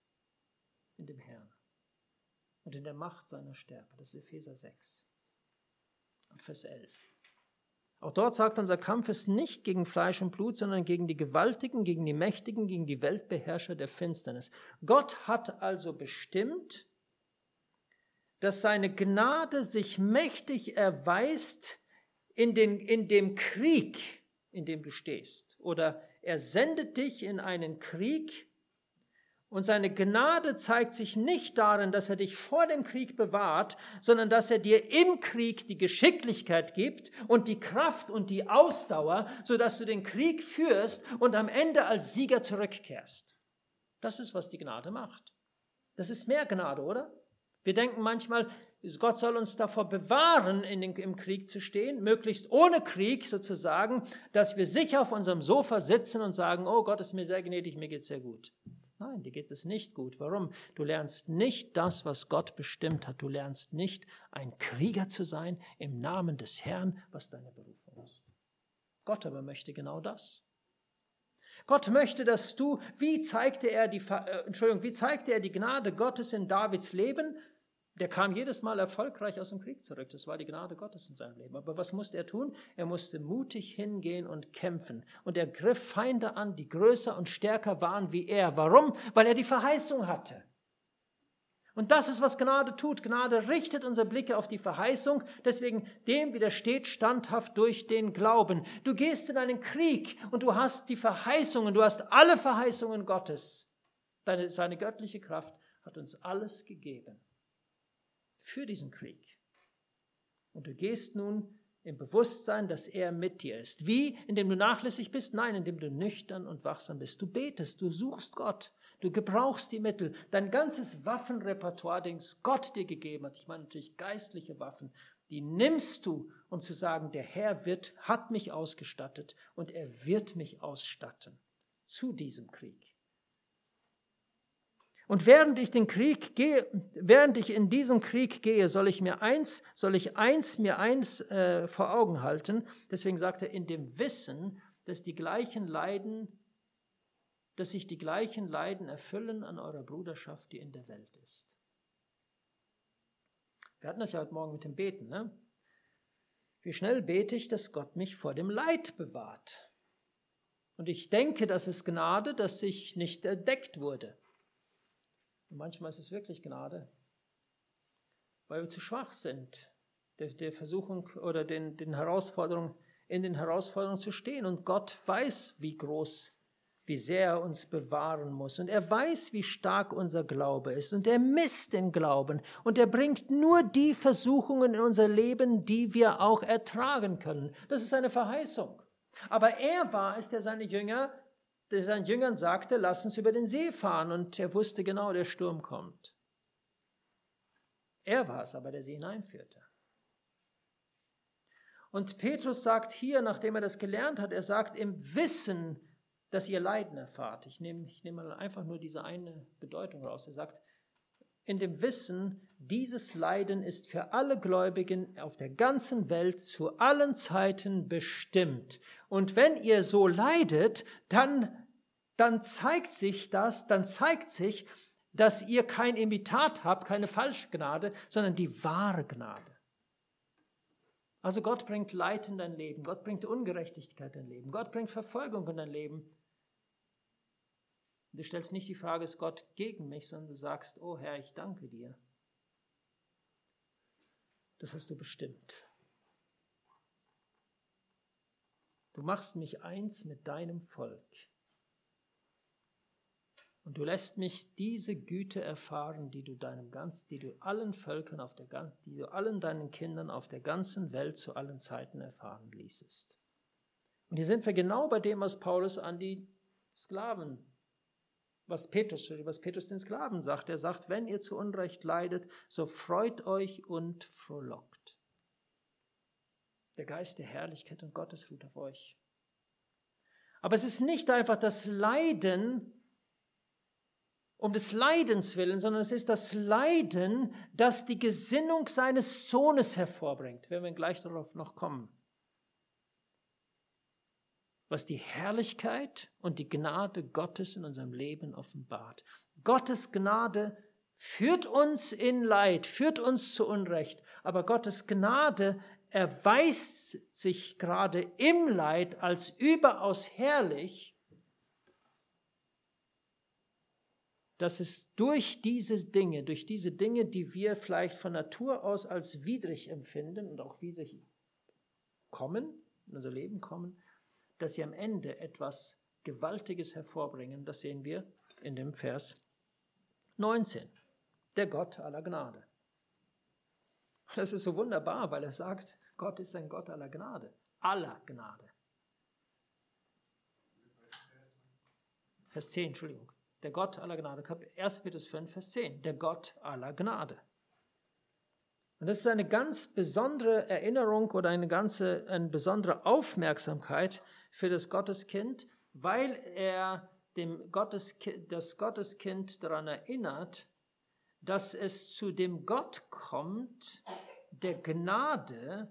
in dem Herrn und in der Macht seiner Stärke. Das ist Epheser sechs, Vers elf. Auch dort sagt, unser Kampf ist nicht gegen Fleisch und Blut, sondern gegen die Gewaltigen, gegen die Mächtigen, gegen die Weltbeherrscher der Finsternis. Gott hat also bestimmt, dass seine Gnade sich mächtig erweist in, den, in dem Krieg, in dem du stehst. Oder er sendet dich in einen Krieg, und seine Gnade zeigt sich nicht darin, dass er dich vor dem Krieg bewahrt, sondern dass er dir im Krieg die Geschicklichkeit gibt und die Kraft und die Ausdauer, sodass du den Krieg führst und am Ende als Sieger zurückkehrst. Das ist, was die Gnade macht. Das ist mehr Gnade, oder? Wir denken manchmal, Gott soll uns davor bewahren, in den, im Krieg zu stehen, möglichst ohne Krieg sozusagen, dass wir sicher auf unserem Sofa sitzen und sagen, oh, Gott ist mir sehr gnädig, mir geht's sehr gut. Nein, dir geht es nicht gut. Warum? Du lernst nicht das, was Gott bestimmt hat. Du lernst nicht, ein Krieger zu sein im Namen des Herrn, was deine Berufung ist. Gott aber möchte genau das. Gott möchte, dass du, wie zeigte er die, äh, Entschuldigung, wie zeigte er die Gnade Gottes in Davids Leben? Der kam jedes Mal erfolgreich aus dem Krieg zurück. Das war die Gnade Gottes in seinem Leben. Aber was musste er tun? Er musste mutig hingehen und kämpfen. Und er griff Feinde an, die größer und stärker waren wie er. Warum? Weil er die Verheißung hatte. Und das ist, was Gnade tut. Gnade richtet unsere Blicke auf die Verheißung. Deswegen dem widersteht standhaft durch den Glauben. Du gehst in einen Krieg und du hast die Verheißungen. Du hast alle Verheißungen Gottes. Deine, seine göttliche Kraft hat uns alles gegeben für diesen Krieg. Und du gehst nun im Bewusstsein, dass er mit dir ist. Wie? Indem du nachlässig bist? Nein, indem du nüchtern und wachsam bist. Du betest, du suchst Gott, du gebrauchst die Mittel. Dein ganzes Waffenrepertoire, das Gott dir gegeben hat, ich meine natürlich geistliche Waffen, die nimmst du, um zu sagen, der Herr wird, hat mich ausgestattet und er wird mich ausstatten zu diesem Krieg. Und während ich den Krieg gehe, während ich in diesen Krieg gehe, soll ich mir eins, soll ich eins mir eins äh, vor Augen halten. Deswegen sagt er, in dem Wissen, dass die gleichen Leiden, dass sich die gleichen Leiden erfüllen an eurer Bruderschaft, die in der Welt ist. Wir hatten das ja heute Morgen mit dem Beten, ne? Wie schnell bete ich, dass Gott mich vor dem Leid bewahrt. Und ich denke, das ist Gnade, dass ich nicht entdeckt wurde. Und manchmal ist es wirklich Gnade, weil wir zu schwach sind, der, der Versuchung oder den, den Herausforderungen, in den Herausforderungen zu stehen. Und Gott weiß, wie groß, wie sehr er uns bewahren muss. Und er weiß, wie stark unser Glaube ist. Und er misst den Glauben. Und er bringt nur die Versuchungen in unser Leben, die wir auch ertragen können. Das ist eine Verheißung. Aber er war es, der seine Jünger der seinen Jüngern sagte, lass uns über den See fahren. Und er wusste genau, der Sturm kommt. Er war es aber, der sie hineinführte. Und Petrus sagt hier, nachdem er das gelernt hat, er sagt, im Wissen, dass ihr Leiden erfahrt. Ich nehme, ich nehme mal einfach nur diese eine Bedeutung raus. Er sagt, in dem Wissen, dieses Leiden ist für alle Gläubigen auf der ganzen Welt zu allen Zeiten bestimmt. Und wenn ihr so leidet, dann dann zeigt sich das, dann zeigt sich, dass ihr kein Imitat habt, keine Falschgnade, sondern die wahre Gnade. Also Gott bringt Leid in dein Leben, Gott bringt Ungerechtigkeit in dein Leben, Gott bringt Verfolgung in dein Leben. Du stellst nicht die Frage, ist Gott gegen mich, sondern du sagst, oh Herr, ich danke dir. Das hast du bestimmt. Du machst mich eins mit deinem Volk. Und du lässt mich diese Güte erfahren, die du deinem ganz, die du allen Völkern auf der, die du allen deinen Kindern auf der ganzen Welt zu allen Zeiten erfahren ließest. Und hier sind wir genau bei dem, was Paulus an die Sklaven, was Petrus, was Petrus den Sklaven sagt. Er sagt, wenn ihr zu Unrecht leidet, so freut euch und frohlockt. Der Geist der Herrlichkeit und Gottes ruht auf euch. Aber es ist nicht einfach das Leiden, um des Leidens willen, sondern es ist das Leiden, das die Gesinnung seines Sohnes hervorbringt. Werden wir gleich darauf noch kommen. Was die Herrlichkeit und die Gnade Gottes in unserem Leben offenbart. Gottes Gnade führt uns in Leid, führt uns zu Unrecht, aber Gottes Gnade erweist sich gerade im Leid als überaus herrlich, dass es durch diese Dinge, durch diese Dinge, die wir vielleicht von Natur aus als widrig empfinden und auch widrig kommen, in unser Leben kommen, dass sie am Ende etwas Gewaltiges hervorbringen. Das sehen wir in dem Vers neunzehn. Der Gott aller Gnade. Das ist so wunderbar, weil er sagt, Gott ist ein Gott aller Gnade. Aller Gnade. Vers zehn, Entschuldigung. Der Gott aller Gnade. erster Petrus fünf, Vers zehn. Der Gott aller Gnade. Und das ist eine ganz besondere Erinnerung oder eine ganze, eine besondere Aufmerksamkeit für das Gotteskind, weil er dem Gotteskind, das Gotteskind daran erinnert, dass es zu dem Gott kommt, der Gnade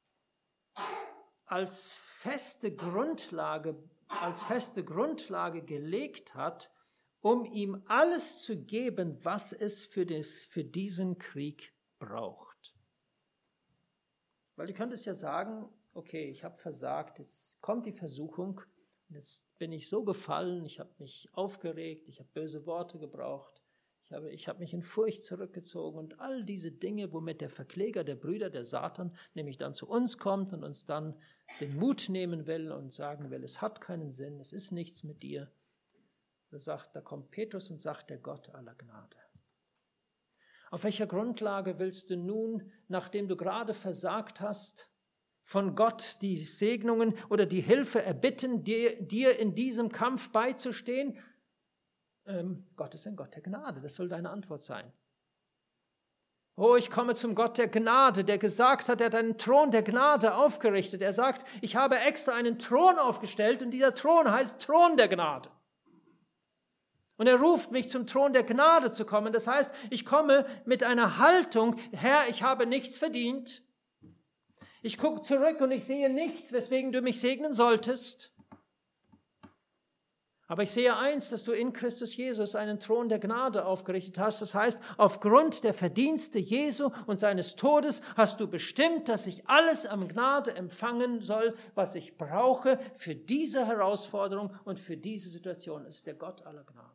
als feste Grundlage, als feste Grundlage gelegt hat, um ihm alles zu geben, was es für, das, für diesen Krieg braucht. Weil du könntest ja sagen, okay, ich habe versagt, jetzt kommt die Versuchung, jetzt bin ich so gefallen, ich habe mich aufgeregt, ich habe böse Worte gebraucht, ich habe, ich habe mich in Furcht zurückgezogen und all diese Dinge, womit der Verkläger, der Brüder, der Satan, nämlich dann zu uns kommt und uns dann den Mut nehmen will und sagen will, es hat keinen Sinn, es ist nichts mit dir. Da, sagt, da kommt Petrus und sagt, der Gott aller Gnade. Auf welcher Grundlage willst du nun, nachdem du gerade versagt hast, von Gott die Segnungen oder die Hilfe erbitten, dir, dir in diesem Kampf beizustehen? Ähm, Gott ist ein Gott der Gnade, das soll deine Antwort sein. Oh, ich komme zum Gott der Gnade, der gesagt hat, er hat einen Thron der Gnade aufgerichtet. Er sagt, ich habe extra einen Thron aufgestellt und dieser Thron heißt Thron der Gnade. Und er ruft mich zum Thron der Gnade zu kommen. Das heißt, ich komme mit einer Haltung, Herr, ich habe nichts verdient. Ich gucke zurück und ich sehe nichts, weswegen du mich segnen solltest. Aber ich sehe eins, dass du in Christus Jesus einen Thron der Gnade aufgerichtet hast. Das heißt, aufgrund der Verdienste Jesu und seines Todes hast du bestimmt, dass ich alles am Gnade empfangen soll, was ich brauche für diese Herausforderung und für diese Situation. Es ist der Gott aller Gnade.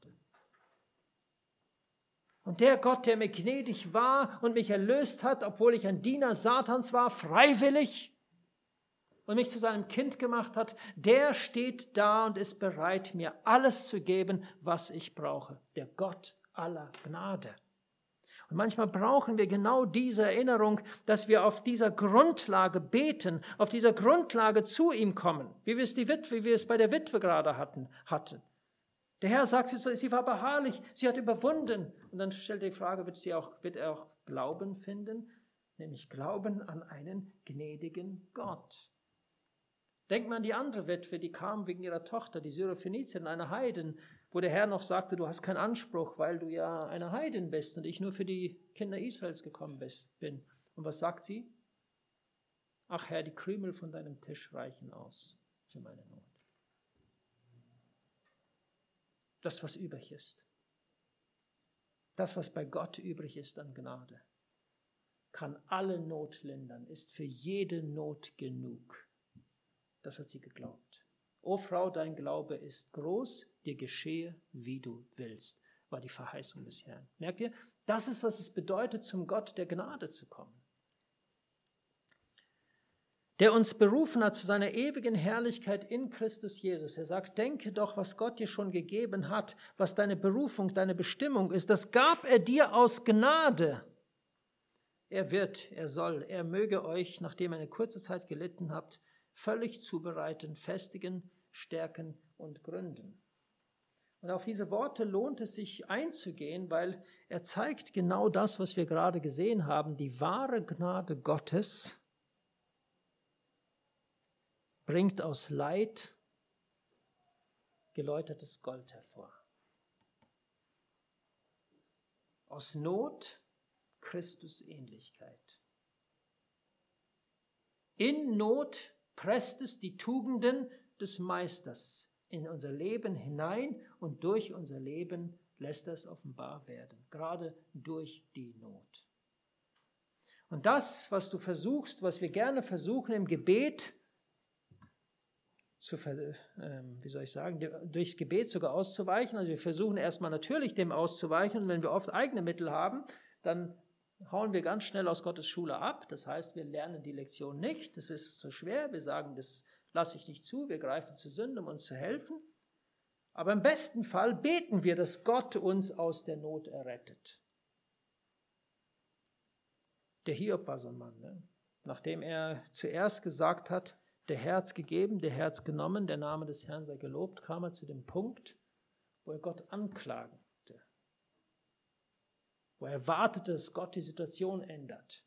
Und der Gott, der mir gnädig war und mich erlöst hat, obwohl ich ein Diener Satans war, freiwillig, und mich zu seinem Kind gemacht hat, der steht da und ist bereit, mir alles zu geben, was ich brauche. Der Gott aller Gnade. Und manchmal brauchen wir genau diese Erinnerung, dass wir auf dieser Grundlage beten, auf dieser Grundlage zu ihm kommen, wie wir es, die Witwe, wie wir es bei der Witwe gerade hatten. hatten. Der Herr sagt, sie war beharrlich, sie hat überwunden. Und dann stellt er die Frage, wird, sie auch, wird er auch Glauben finden? Nämlich Glauben an einen gnädigen Gott. Denkt man an die andere Witwe, die kam wegen ihrer Tochter, die Syrophönizierin, eine Heidin, wo der Herr noch sagte, du hast keinen Anspruch, weil du ja eine Heidin bist und ich nur für die Kinder Israels gekommen bin. Und was sagt sie? Ach Herr, die Krümel von deinem Tisch reichen aus für meine Not. Das, was übrig ist, das, was bei Gott übrig ist an Gnade, kann alle Not lindern, ist für jede Not genug. Das hat sie geglaubt. O Frau, dein Glaube ist groß, dir geschehe, wie du willst, war die Verheißung des Herrn. Merkt ihr? Das ist, was es bedeutet, zum Gott der Gnade zu kommen. Der uns berufen hat zu seiner ewigen Herrlichkeit in Christus Jesus. Er sagt, denke doch, was Gott dir schon gegeben hat, was deine Berufung, deine Bestimmung ist. Das gab er dir aus Gnade. Er wird, er soll, er möge euch, nachdem ihr eine kurze Zeit gelitten habt, völlig zubereiten, festigen, stärken und gründen. Und auf diese Worte lohnt es sich einzugehen, weil er zeigt genau das, was wir gerade gesehen haben. Die wahre Gnade Gottes bringt aus Leid geläutertes Gold hervor. Aus Not Christusähnlichkeit. In Not presst es die Tugenden des Meisters in unser Leben hinein und durch unser Leben lässt es offenbar werden, gerade durch die Not. Und das, was du versuchst, was wir gerne versuchen im Gebet, zu, äh, wie soll ich sagen, durchs Gebet sogar auszuweichen, also wir versuchen erstmal natürlich dem auszuweichen und wenn wir oft eigene Mittel haben, dann hauen wir ganz schnell aus Gottes Schule ab. Das heißt, wir lernen die Lektion nicht, das ist so schwer, wir sagen, das lasse ich nicht zu, wir greifen zur Sünde, um uns zu helfen. Aber im besten Fall beten wir, dass Gott uns aus der Not errettet. Der Hiob war so ein Mann, ne? Nachdem er zuerst gesagt hat, der Herz gegeben, der Herz genommen, der Name des Herrn sei gelobt, kam er zu dem Punkt, wo er Gott anklagte, wo er wartete, dass Gott die Situation ändert.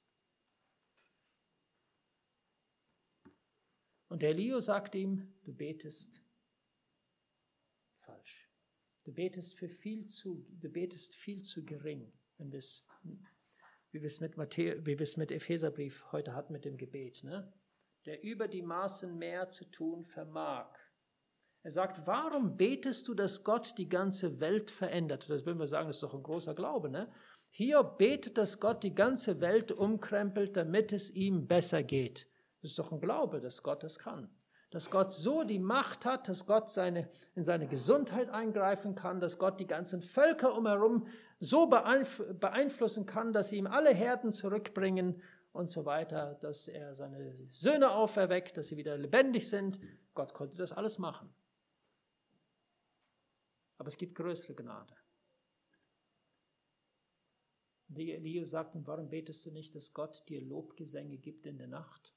Und der Elio sagt ihm, du betest falsch. Du betest für viel zu, du betest viel zu gering, wenn wir es, wie wir es mit Matthäus, wie wir es mit Epheserbrief heute hatten mit dem Gebet, ne? Der über die Maßen mehr zu tun vermag. Er sagt, warum betest du, dass Gott die ganze Welt verändert? Das würden wir sagen, das ist doch ein großer Glaube, ne? Hiob betet, dass Gott die ganze Welt umkrempelt, damit es ihm besser geht. Das ist doch ein Glaube, dass Gott das kann. Dass Gott so die Macht hat, dass Gott seine, in seine Gesundheit eingreifen kann, dass Gott die ganzen Völker umherum so beeinflussen kann, dass sie ihm alle Herden zurückbringen und so weiter, dass er seine Söhne auferweckt, dass sie wieder lebendig sind. Gott konnte das alles machen. Aber es gibt größere Gnade. Die Elio sagt, und warum betest du nicht, dass Gott dir Lobgesänge gibt in der Nacht?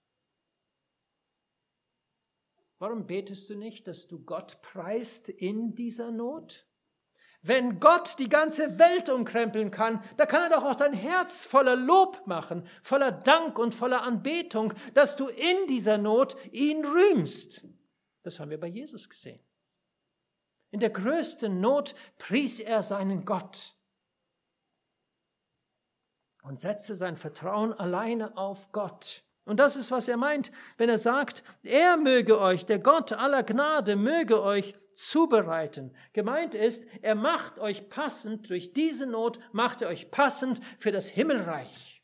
Warum betest du nicht, dass du Gott preist in dieser Not? Wenn Gott die ganze Welt umkrempeln kann, da kann er doch auch dein Herz voller Lob machen, voller Dank und voller Anbetung, dass du in dieser Not ihn rühmst. Das haben wir bei Jesus gesehen. In der größten Not pries er seinen Gott und setzte sein Vertrauen alleine auf Gott. Und das ist, was er meint, wenn er sagt, er möge euch, der Gott aller Gnade, möge euch zubereiten. Gemeint ist, er macht euch passend, durch diese Not macht er euch passend für das Himmelreich.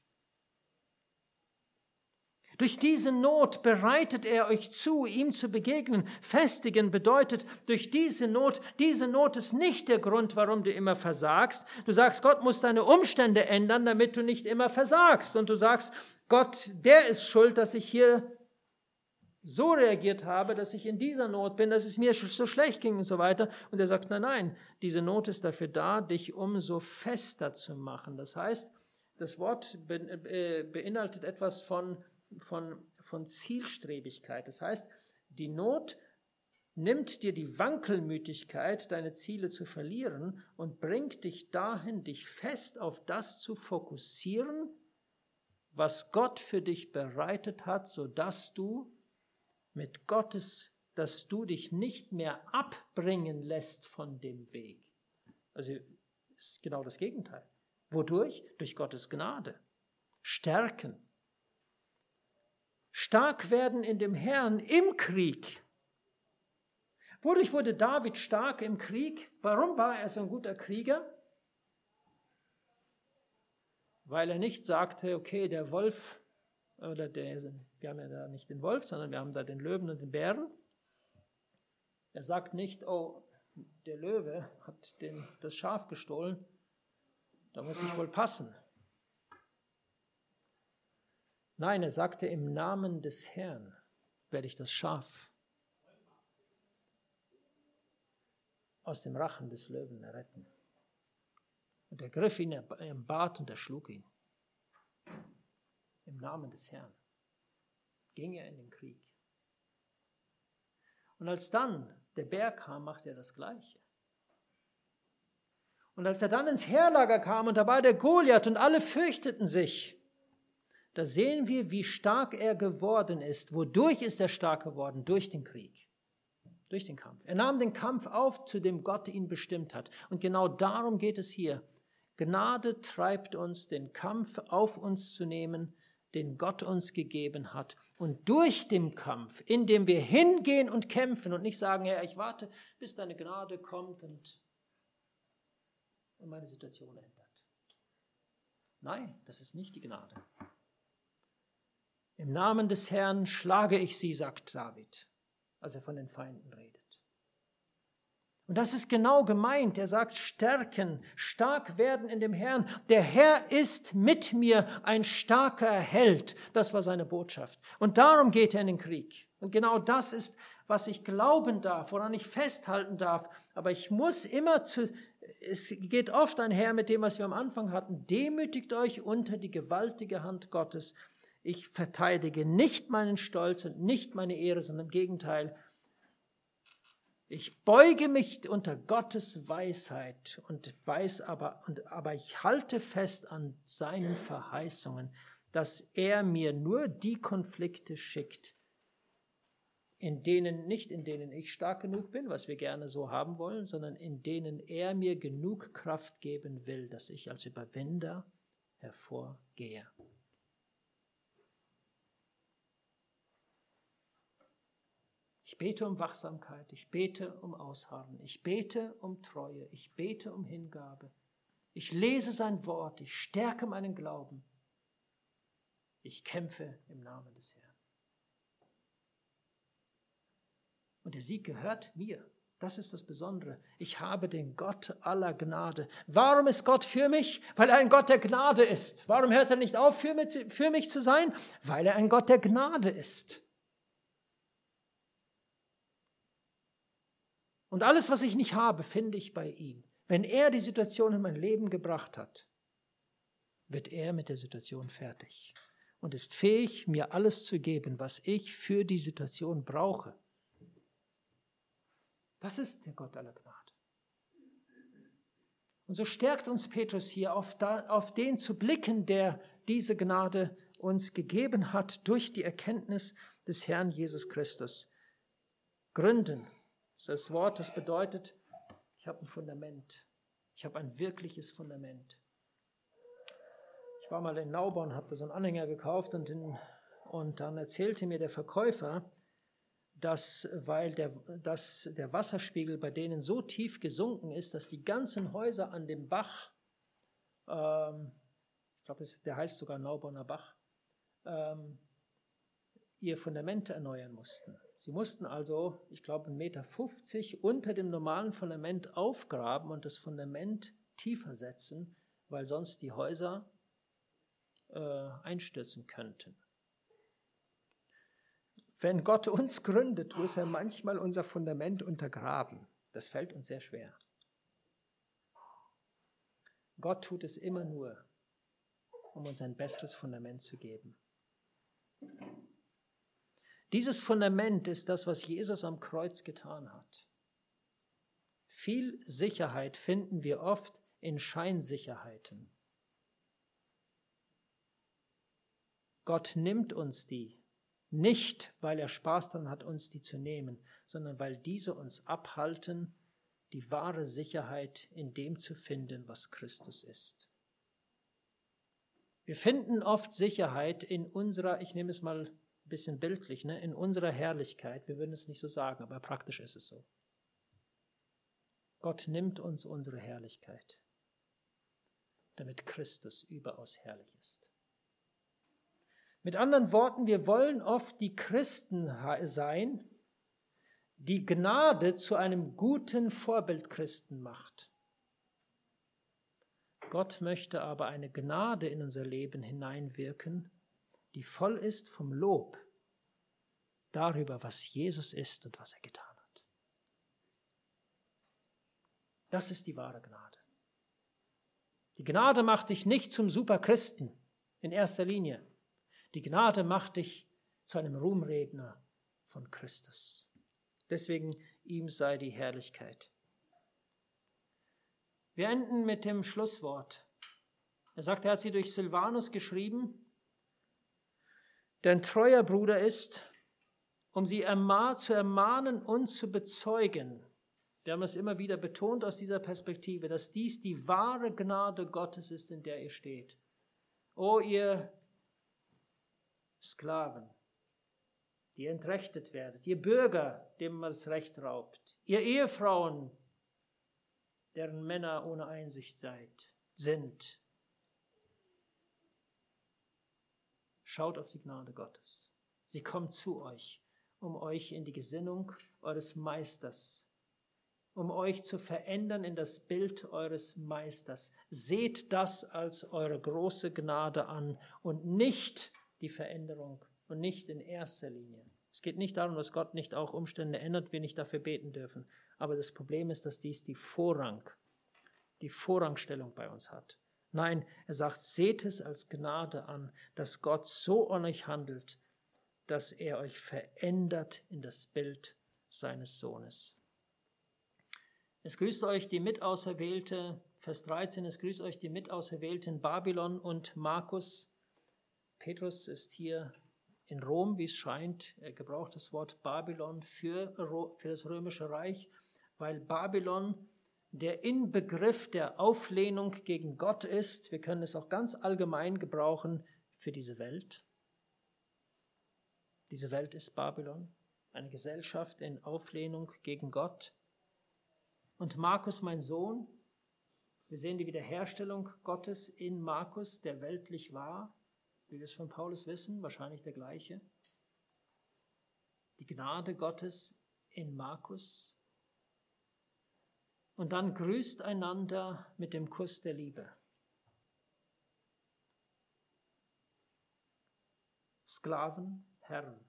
Durch diese Not bereitet er euch zu, ihm zu begegnen. Festigen bedeutet, durch diese Not, diese Not ist nicht der Grund, warum du immer versagst. Du sagst, Gott muss deine Umstände ändern, damit du nicht immer versagst. Und du sagst, Gott, der ist schuld, dass ich hier so reagiert habe, dass ich in dieser Not bin, dass es mir so schlecht ging und so weiter. Und er sagt, nein, nein, diese Not ist dafür da, dich umso fester zu machen. Das heißt, das Wort beinhaltet etwas von Von, von Zielstrebigkeit. Das heißt, die Not nimmt dir die Wankelmütigkeit, deine Ziele zu verlieren und bringt dich dahin, dich fest auf das zu fokussieren, was Gott für dich bereitet hat, sodass du mit Gottes, dass du dich nicht mehr abbringen lässt von dem Weg. Also ist genau das Gegenteil. Wodurch? Durch Gottes Gnade. Stärken. Stark werden in dem Herrn im Krieg. Wodurch wurde David stark im Krieg? Warum war er so ein guter Krieger? Weil er nicht sagte, okay, der Wolf, oder der, wir haben ja da nicht den Wolf, sondern wir haben da den Löwen und den Bären. Er sagt nicht, oh, der Löwe hat den, das Schaf gestohlen, da muss ich wohl passen. Nein, er sagte, im Namen des Herrn werde ich das Schaf aus dem Rachen des Löwen retten. Und er griff ihn im Bart und erschlug ihn. Im Namen des Herrn ging er in den Krieg. Und als dann der Bär kam, machte er das Gleiche. Und als er dann ins Heerlager kam und da war der Goliath und alle fürchteten sich, da sehen wir, wie stark er geworden ist. Wodurch ist er stark geworden? Durch den Krieg, durch den Kampf. Er nahm den Kampf auf, zu dem Gott ihn bestimmt hat. Und genau darum geht es hier. Gnade treibt uns, den Kampf auf uns zu nehmen, den Gott uns gegeben hat. Und durch den Kampf, in dem wir hingehen und kämpfen und nicht sagen, Herr, ich warte, bis deine Gnade kommt und, und meine Situation ändert. Nein, das ist nicht die Gnade. Im Namen des Herrn schlage ich sie, sagt David, als er von den Feinden redet. Und das ist genau gemeint. Er sagt, stärken, stark werden in dem Herrn. Der Herr ist mit mir ein starker Held. Das war seine Botschaft. Und darum geht er in den Krieg. Und genau das ist, was ich glauben darf, woran ich festhalten darf. Aber ich muss immer zu, es geht oft einher mit dem, was wir am Anfang hatten. Demütigt euch unter die gewaltige Hand Gottes. Ich verteidige nicht meinen Stolz und nicht meine Ehre, sondern im Gegenteil. Ich beuge mich unter Gottes Weisheit und weiß aber, und, aber ich halte fest an seinen Verheißungen, dass er mir nur die Konflikte schickt, in denen, nicht in denen ich stark genug bin, was wir gerne so haben wollen, sondern in denen er mir genug Kraft geben will, dass ich als Überwinder hervorgehe. Ich bete um Wachsamkeit, ich bete um Ausharren, ich bete um Treue, ich bete um Hingabe. Ich lese sein Wort, ich stärke meinen Glauben. Ich kämpfe im Namen des Herrn. Und der Sieg gehört mir. Das ist das Besondere. Ich habe den Gott aller Gnade. Warum ist Gott für mich? Weil er ein Gott der Gnade ist. Warum hört er nicht auf, für mich, für mich zu sein? Weil er ein Gott der Gnade ist. Und alles, was ich nicht habe, finde ich bei ihm. Wenn er die Situation in mein Leben gebracht hat, wird er mit der Situation fertig und ist fähig, mir alles zu geben, was ich für die Situation brauche. Das ist der Gott aller Gnade. Und so stärkt uns Petrus hier, auf, da, auf den zu blicken, der diese Gnade uns gegeben hat durch die Erkenntnis des Herrn Jesus Christus. Gründen. Das ist das Wort, das bedeutet, ich habe ein Fundament. Ich habe ein wirkliches Fundament. Ich war mal in Naubau und habe da so einen Anhänger gekauft und, in, und dann erzählte mir der Verkäufer, dass, weil der, dass der Wasserspiegel bei denen so tief gesunken ist, dass die ganzen Häuser an dem Bach, ähm, ich glaube, der heißt sogar Naubauer Bach, ähm, ihr Fundament erneuern mussten. Sie mussten also, ich glaube, einen Meter fünfzig unter dem normalen Fundament aufgraben und das Fundament tiefer setzen, weil sonst die Häuser äh, einstürzen könnten. Wenn Gott uns gründet, muss er manchmal unser Fundament untergraben. Das fällt uns sehr schwer. Gott tut es immer nur, um uns ein besseres Fundament zu geben. Dieses Fundament ist das, was Jesus am Kreuz getan hat. Viel Sicherheit finden wir oft in Scheinsicherheiten. Gott nimmt uns die, nicht weil er Spaß daran hat, uns die zu nehmen, sondern weil diese uns abhalten, die wahre Sicherheit in dem zu finden, was Christus ist. Wir finden oft Sicherheit in unserer, ich nehme es mal bisschen bildlich, ne, in unserer Herrlichkeit. Wir würden es nicht so sagen, aber praktisch ist es so. Gott nimmt uns unsere Herrlichkeit, damit Christus überaus herrlich ist. Mit anderen Worten, wir wollen oft die Christen sein, die Gnade zu einem guten Vorbildchristen macht. Gott möchte aber eine Gnade in unser Leben hineinwirken, die voll ist vom Lob darüber, was Jesus ist und was er getan hat. Das ist die wahre Gnade. Die Gnade macht dich nicht zum Superchristen in erster Linie. Die Gnade macht dich zu einem Ruhmredner von Christus. Deswegen ihm sei die Herrlichkeit. Wir enden mit dem Schlusswort. Er sagt, er hat sie durch Silvanus geschrieben, der ein treuer Bruder ist, um sie ermah- zu ermahnen und zu bezeugen. Wir haben es immer wieder betont aus dieser Perspektive, dass dies die wahre Gnade Gottes ist, in der ihr steht. O ihr Sklaven, die entrechtet werdet, ihr Bürger, dem man das Recht raubt, ihr Ehefrauen, deren Männer ohne Einsicht seid, sind. Schaut auf die Gnade Gottes. Sie kommt zu euch, um euch in die Gesinnung eures Meisters, um euch zu verändern in das Bild eures Meisters. Seht das als eure große Gnade an und nicht die Veränderung und nicht in erster Linie. Es geht nicht darum, dass Gott nicht auch Umstände ändert, wir nicht dafür beten dürfen. Aber das Problem ist, dass dies die Vorrang, die Vorrangstellung bei uns hat. Nein, er sagt, seht es als Gnade an, dass Gott so an euch handelt, dass er euch verändert in das Bild seines Sohnes. Es grüßt euch die Mitauserwählte, Vers dreizehn, es grüßt euch die Mitauserwählten Babylon und Markus. Petrus ist hier in Rom, wie es scheint. Er gebraucht das Wort Babylon für, für das Römische Reich, weil Babylon der Inbegriff der Auflehnung gegen Gott ist. Wir können es auch ganz allgemein gebrauchen für diese Welt. Diese Welt ist Babylon, eine Gesellschaft in Auflehnung gegen Gott. Und Markus, mein Sohn, wir sehen die Wiederherstellung Gottes in Markus, der weltlich war, wie wir es von Paulus wissen, wahrscheinlich der gleiche. Die Gnade Gottes in Markus. Und dann grüßt einander mit dem Kuss der Liebe. Sklaven, Herren,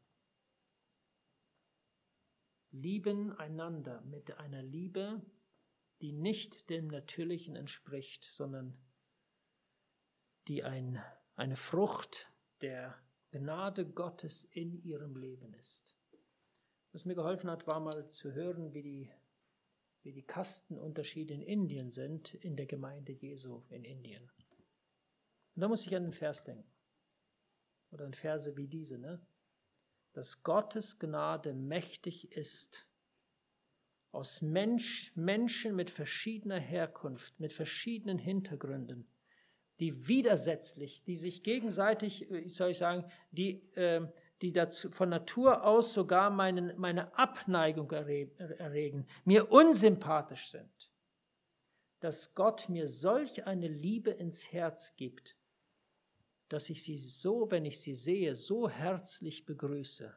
lieben einander mit einer Liebe, die nicht dem Natürlichen entspricht, sondern die ein, eine Frucht der Gnade Gottes in ihrem Leben ist. Was mir geholfen hat, war mal zu hören, wie die, wie die Kastenunterschiede in Indien sind, in der Gemeinde Jesu in Indien. Und da muss ich an den Vers denken. Oder an Verse wie diese, ne? Dass Gottes Gnade mächtig ist, aus Mensch, Menschen mit verschiedener Herkunft, mit verschiedenen Hintergründen, die widersetzlich, die sich gegenseitig, wie soll ich sagen, die, äh, die dazu von Natur aus sogar meinen, meine Abneigung erregen, mir unsympathisch sind, dass Gott mir solch eine Liebe ins Herz gibt, dass ich sie so, wenn ich sie sehe, so herzlich begrüße,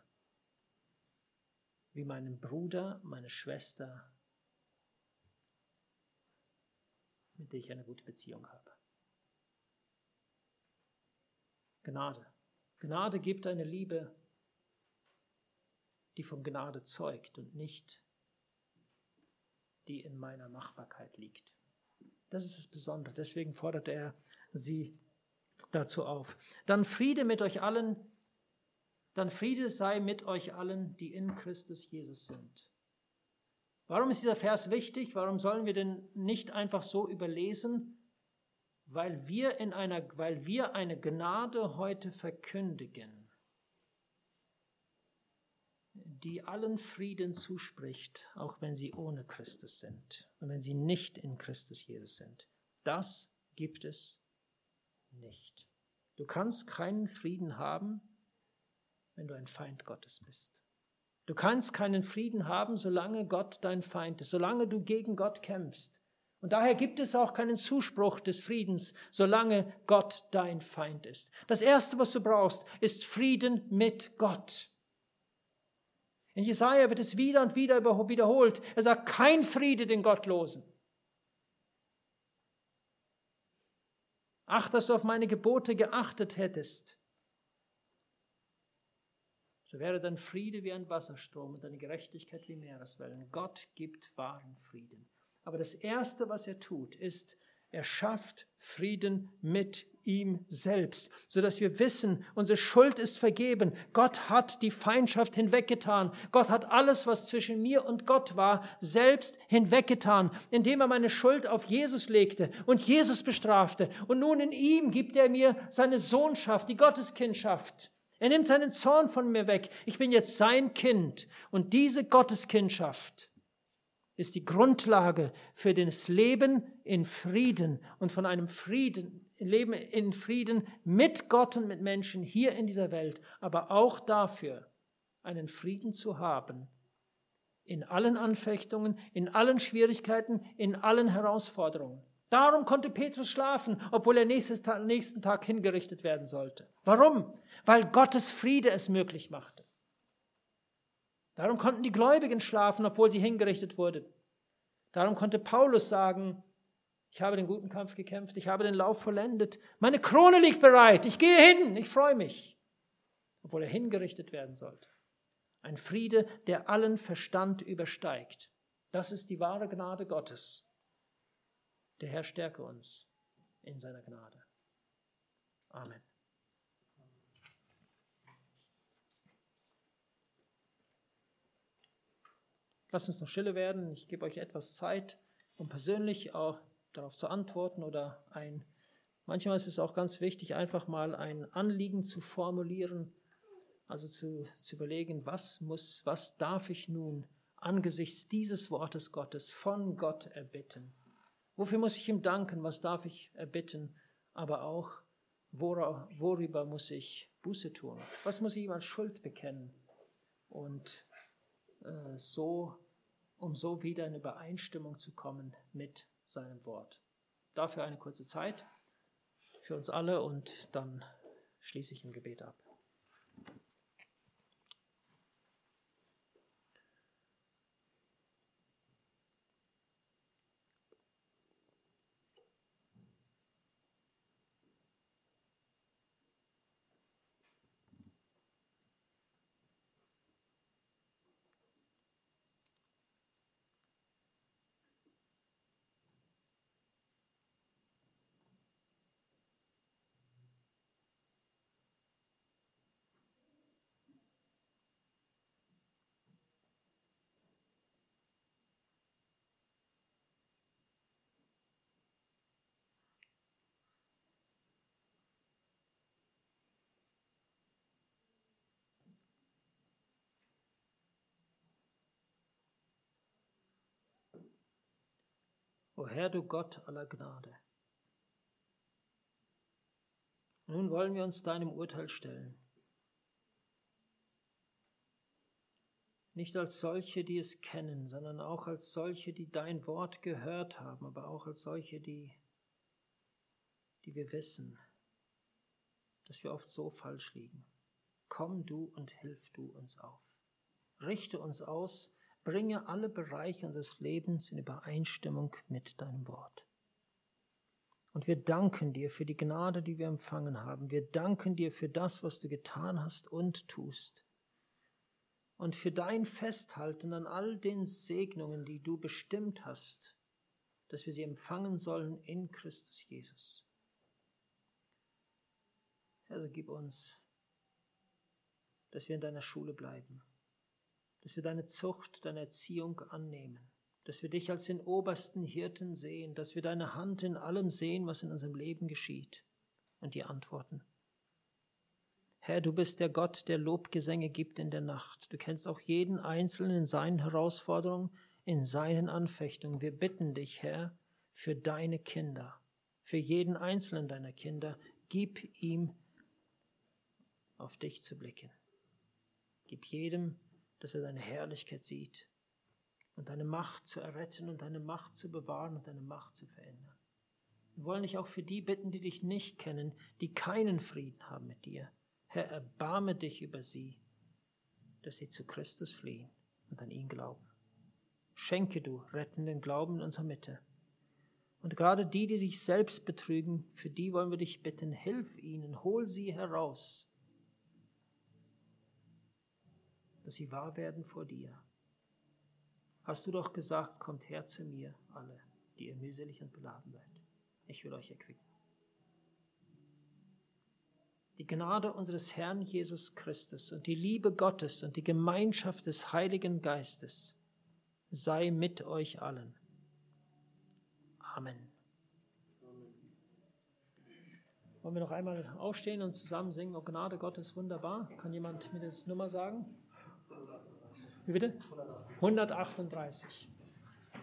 wie meinen Bruder, meine Schwester, mit der ich eine gute Beziehung habe. Gnade. Gnade gibt eine Liebe, die von Gnade zeugt und nicht die in meiner Machbarkeit liegt. Das ist das Besondere. Deswegen fordert er sie dazu auf. Dann Friede mit euch allen, dann Friede sei mit euch allen, die in Christus Jesus sind. Warum ist dieser Vers wichtig? Warum sollen wir den nicht einfach so überlesen? Weil wir, in einer, weil wir eine Gnade heute verkündigen, die allen Frieden zuspricht, auch wenn sie ohne Christus sind und wenn sie nicht in Christus Jesus sind. Das gibt es nicht. Du kannst keinen Frieden haben, wenn du ein Feind Gottes bist. Du kannst keinen Frieden haben, solange Gott dein Feind ist, solange du gegen Gott kämpfst. Und daher gibt es auch keinen Zuspruch des Friedens, solange Gott dein Feind ist. Das Erste, was du brauchst, ist Frieden mit Gott. In Jesaja wird es wieder und wieder wiederholt. Er sagt, kein Friede den Gottlosen. Ach, dass du auf meine Gebote geachtet hättest. So wäre dein Friede wie ein Wasserstrom und deine Gerechtigkeit wie Meereswellen. Gott gibt wahren Frieden. Aber das Erste, was er tut, ist, er schafft Frieden mit ihm selbst, sodass wir wissen, unsere Schuld ist vergeben. Gott hat die Feindschaft hinweggetan. Gott hat alles, was zwischen mir und Gott war, selbst hinweggetan, indem er meine Schuld auf Jesus legte und Jesus bestrafte. Und nun in ihm gibt er mir seine Sohnschaft, die Gotteskindschaft. Er nimmt seinen Zorn von mir weg. Ich bin jetzt sein Kind. Und diese Gotteskindschaft, ist die Grundlage für das Leben in Frieden und von einem Frieden, Leben in Frieden mit Gott und mit Menschen hier in dieser Welt, aber auch dafür, einen Frieden zu haben in allen Anfechtungen, in allen Schwierigkeiten, in allen Herausforderungen. Darum konnte Petrus schlafen, obwohl er nächstes Tag, nächsten Tag hingerichtet werden sollte. Warum? Weil Gottes Friede es möglich machte. Darum konnten die Gläubigen schlafen, obwohl sie hingerichtet wurden. Darum konnte Paulus sagen, ich habe den guten Kampf gekämpft, ich habe den Lauf vollendet, meine Krone liegt bereit, ich gehe hin, ich freue mich, obwohl er hingerichtet werden sollte. Ein Friede, der allen Verstand übersteigt. Das ist die wahre Gnade Gottes. Der Herr stärke uns in seiner Gnade. Amen. Lasst uns noch stille werden. Ich gebe euch etwas Zeit, um persönlich auch darauf zu antworten oder ein, manchmal ist es auch ganz wichtig, einfach mal ein Anliegen zu formulieren, also zu, zu überlegen, was muss, was darf ich nun angesichts dieses Wortes Gottes von Gott erbitten? Wofür muss ich ihm danken? Was darf ich erbitten? Aber auch, wora, worüber muss ich Buße tun? Was muss ich ihm als Schuld bekennen? Und äh, so, um so wieder in Übereinstimmung zu kommen mit seinem Wort. Dafür eine kurze Zeit für uns alle und dann schließe ich im Gebet ab. O Herr, du Gott aller Gnade, nun wollen wir uns deinem Urteil stellen. Nicht als solche, die es kennen, sondern auch als solche, die dein Wort gehört haben, aber auch als solche, die, die wir wissen, dass wir oft so falsch liegen. Komm du und hilf du uns auf. Richte uns aus, bringe alle Bereiche unseres Lebens in Übereinstimmung mit deinem Wort. Und wir danken dir für die Gnade, die wir empfangen haben. Wir danken dir für das, was du getan hast und tust. Und für dein Festhalten an all den Segnungen, die du bestimmt hast, dass wir sie empfangen sollen in Christus Jesus. Herr, so gib uns, dass wir in deiner Schule bleiben, dass wir deine Zucht, deine Erziehung annehmen, dass wir dich als den obersten Hirten sehen, dass wir deine Hand in allem sehen, was in unserem Leben geschieht und dir antworten. Herr, du bist der Gott, der Lobgesänge gibt in der Nacht. Du kennst auch jeden Einzelnen in seinen Herausforderungen, in seinen Anfechtungen. Wir bitten dich, Herr, für deine Kinder, für jeden Einzelnen deiner Kinder, gib ihm auf dich zu blicken. Gib jedem, dass er deine Herrlichkeit sieht und deine Macht zu erretten und deine Macht zu bewahren und deine Macht zu verändern. Wir wollen dich auch für die bitten, die dich nicht kennen, die keinen Frieden haben mit dir. Herr, erbarme dich über sie, dass sie zu Christus fliehen und an ihn glauben. Schenke du rettenden Glauben in unserer Mitte. Und gerade die, die sich selbst betrügen, für die wollen wir dich bitten, hilf ihnen, hol sie heraus, dass sie wahr werden vor dir. Hast du doch gesagt, kommt her zu mir, alle, die ihr mühselig und beladen seid. Ich will euch erquicken. Die Gnade unseres Herrn Jesus Christus und die Liebe Gottes und die Gemeinschaft des Heiligen Geistes sei mit euch allen. Amen. Wollen wir noch einmal aufstehen und zusammen singen, O Gnade Gottes wunderbar? Kann jemand mir das Nummer sagen? Wie bitte? hundertachtunddreißig.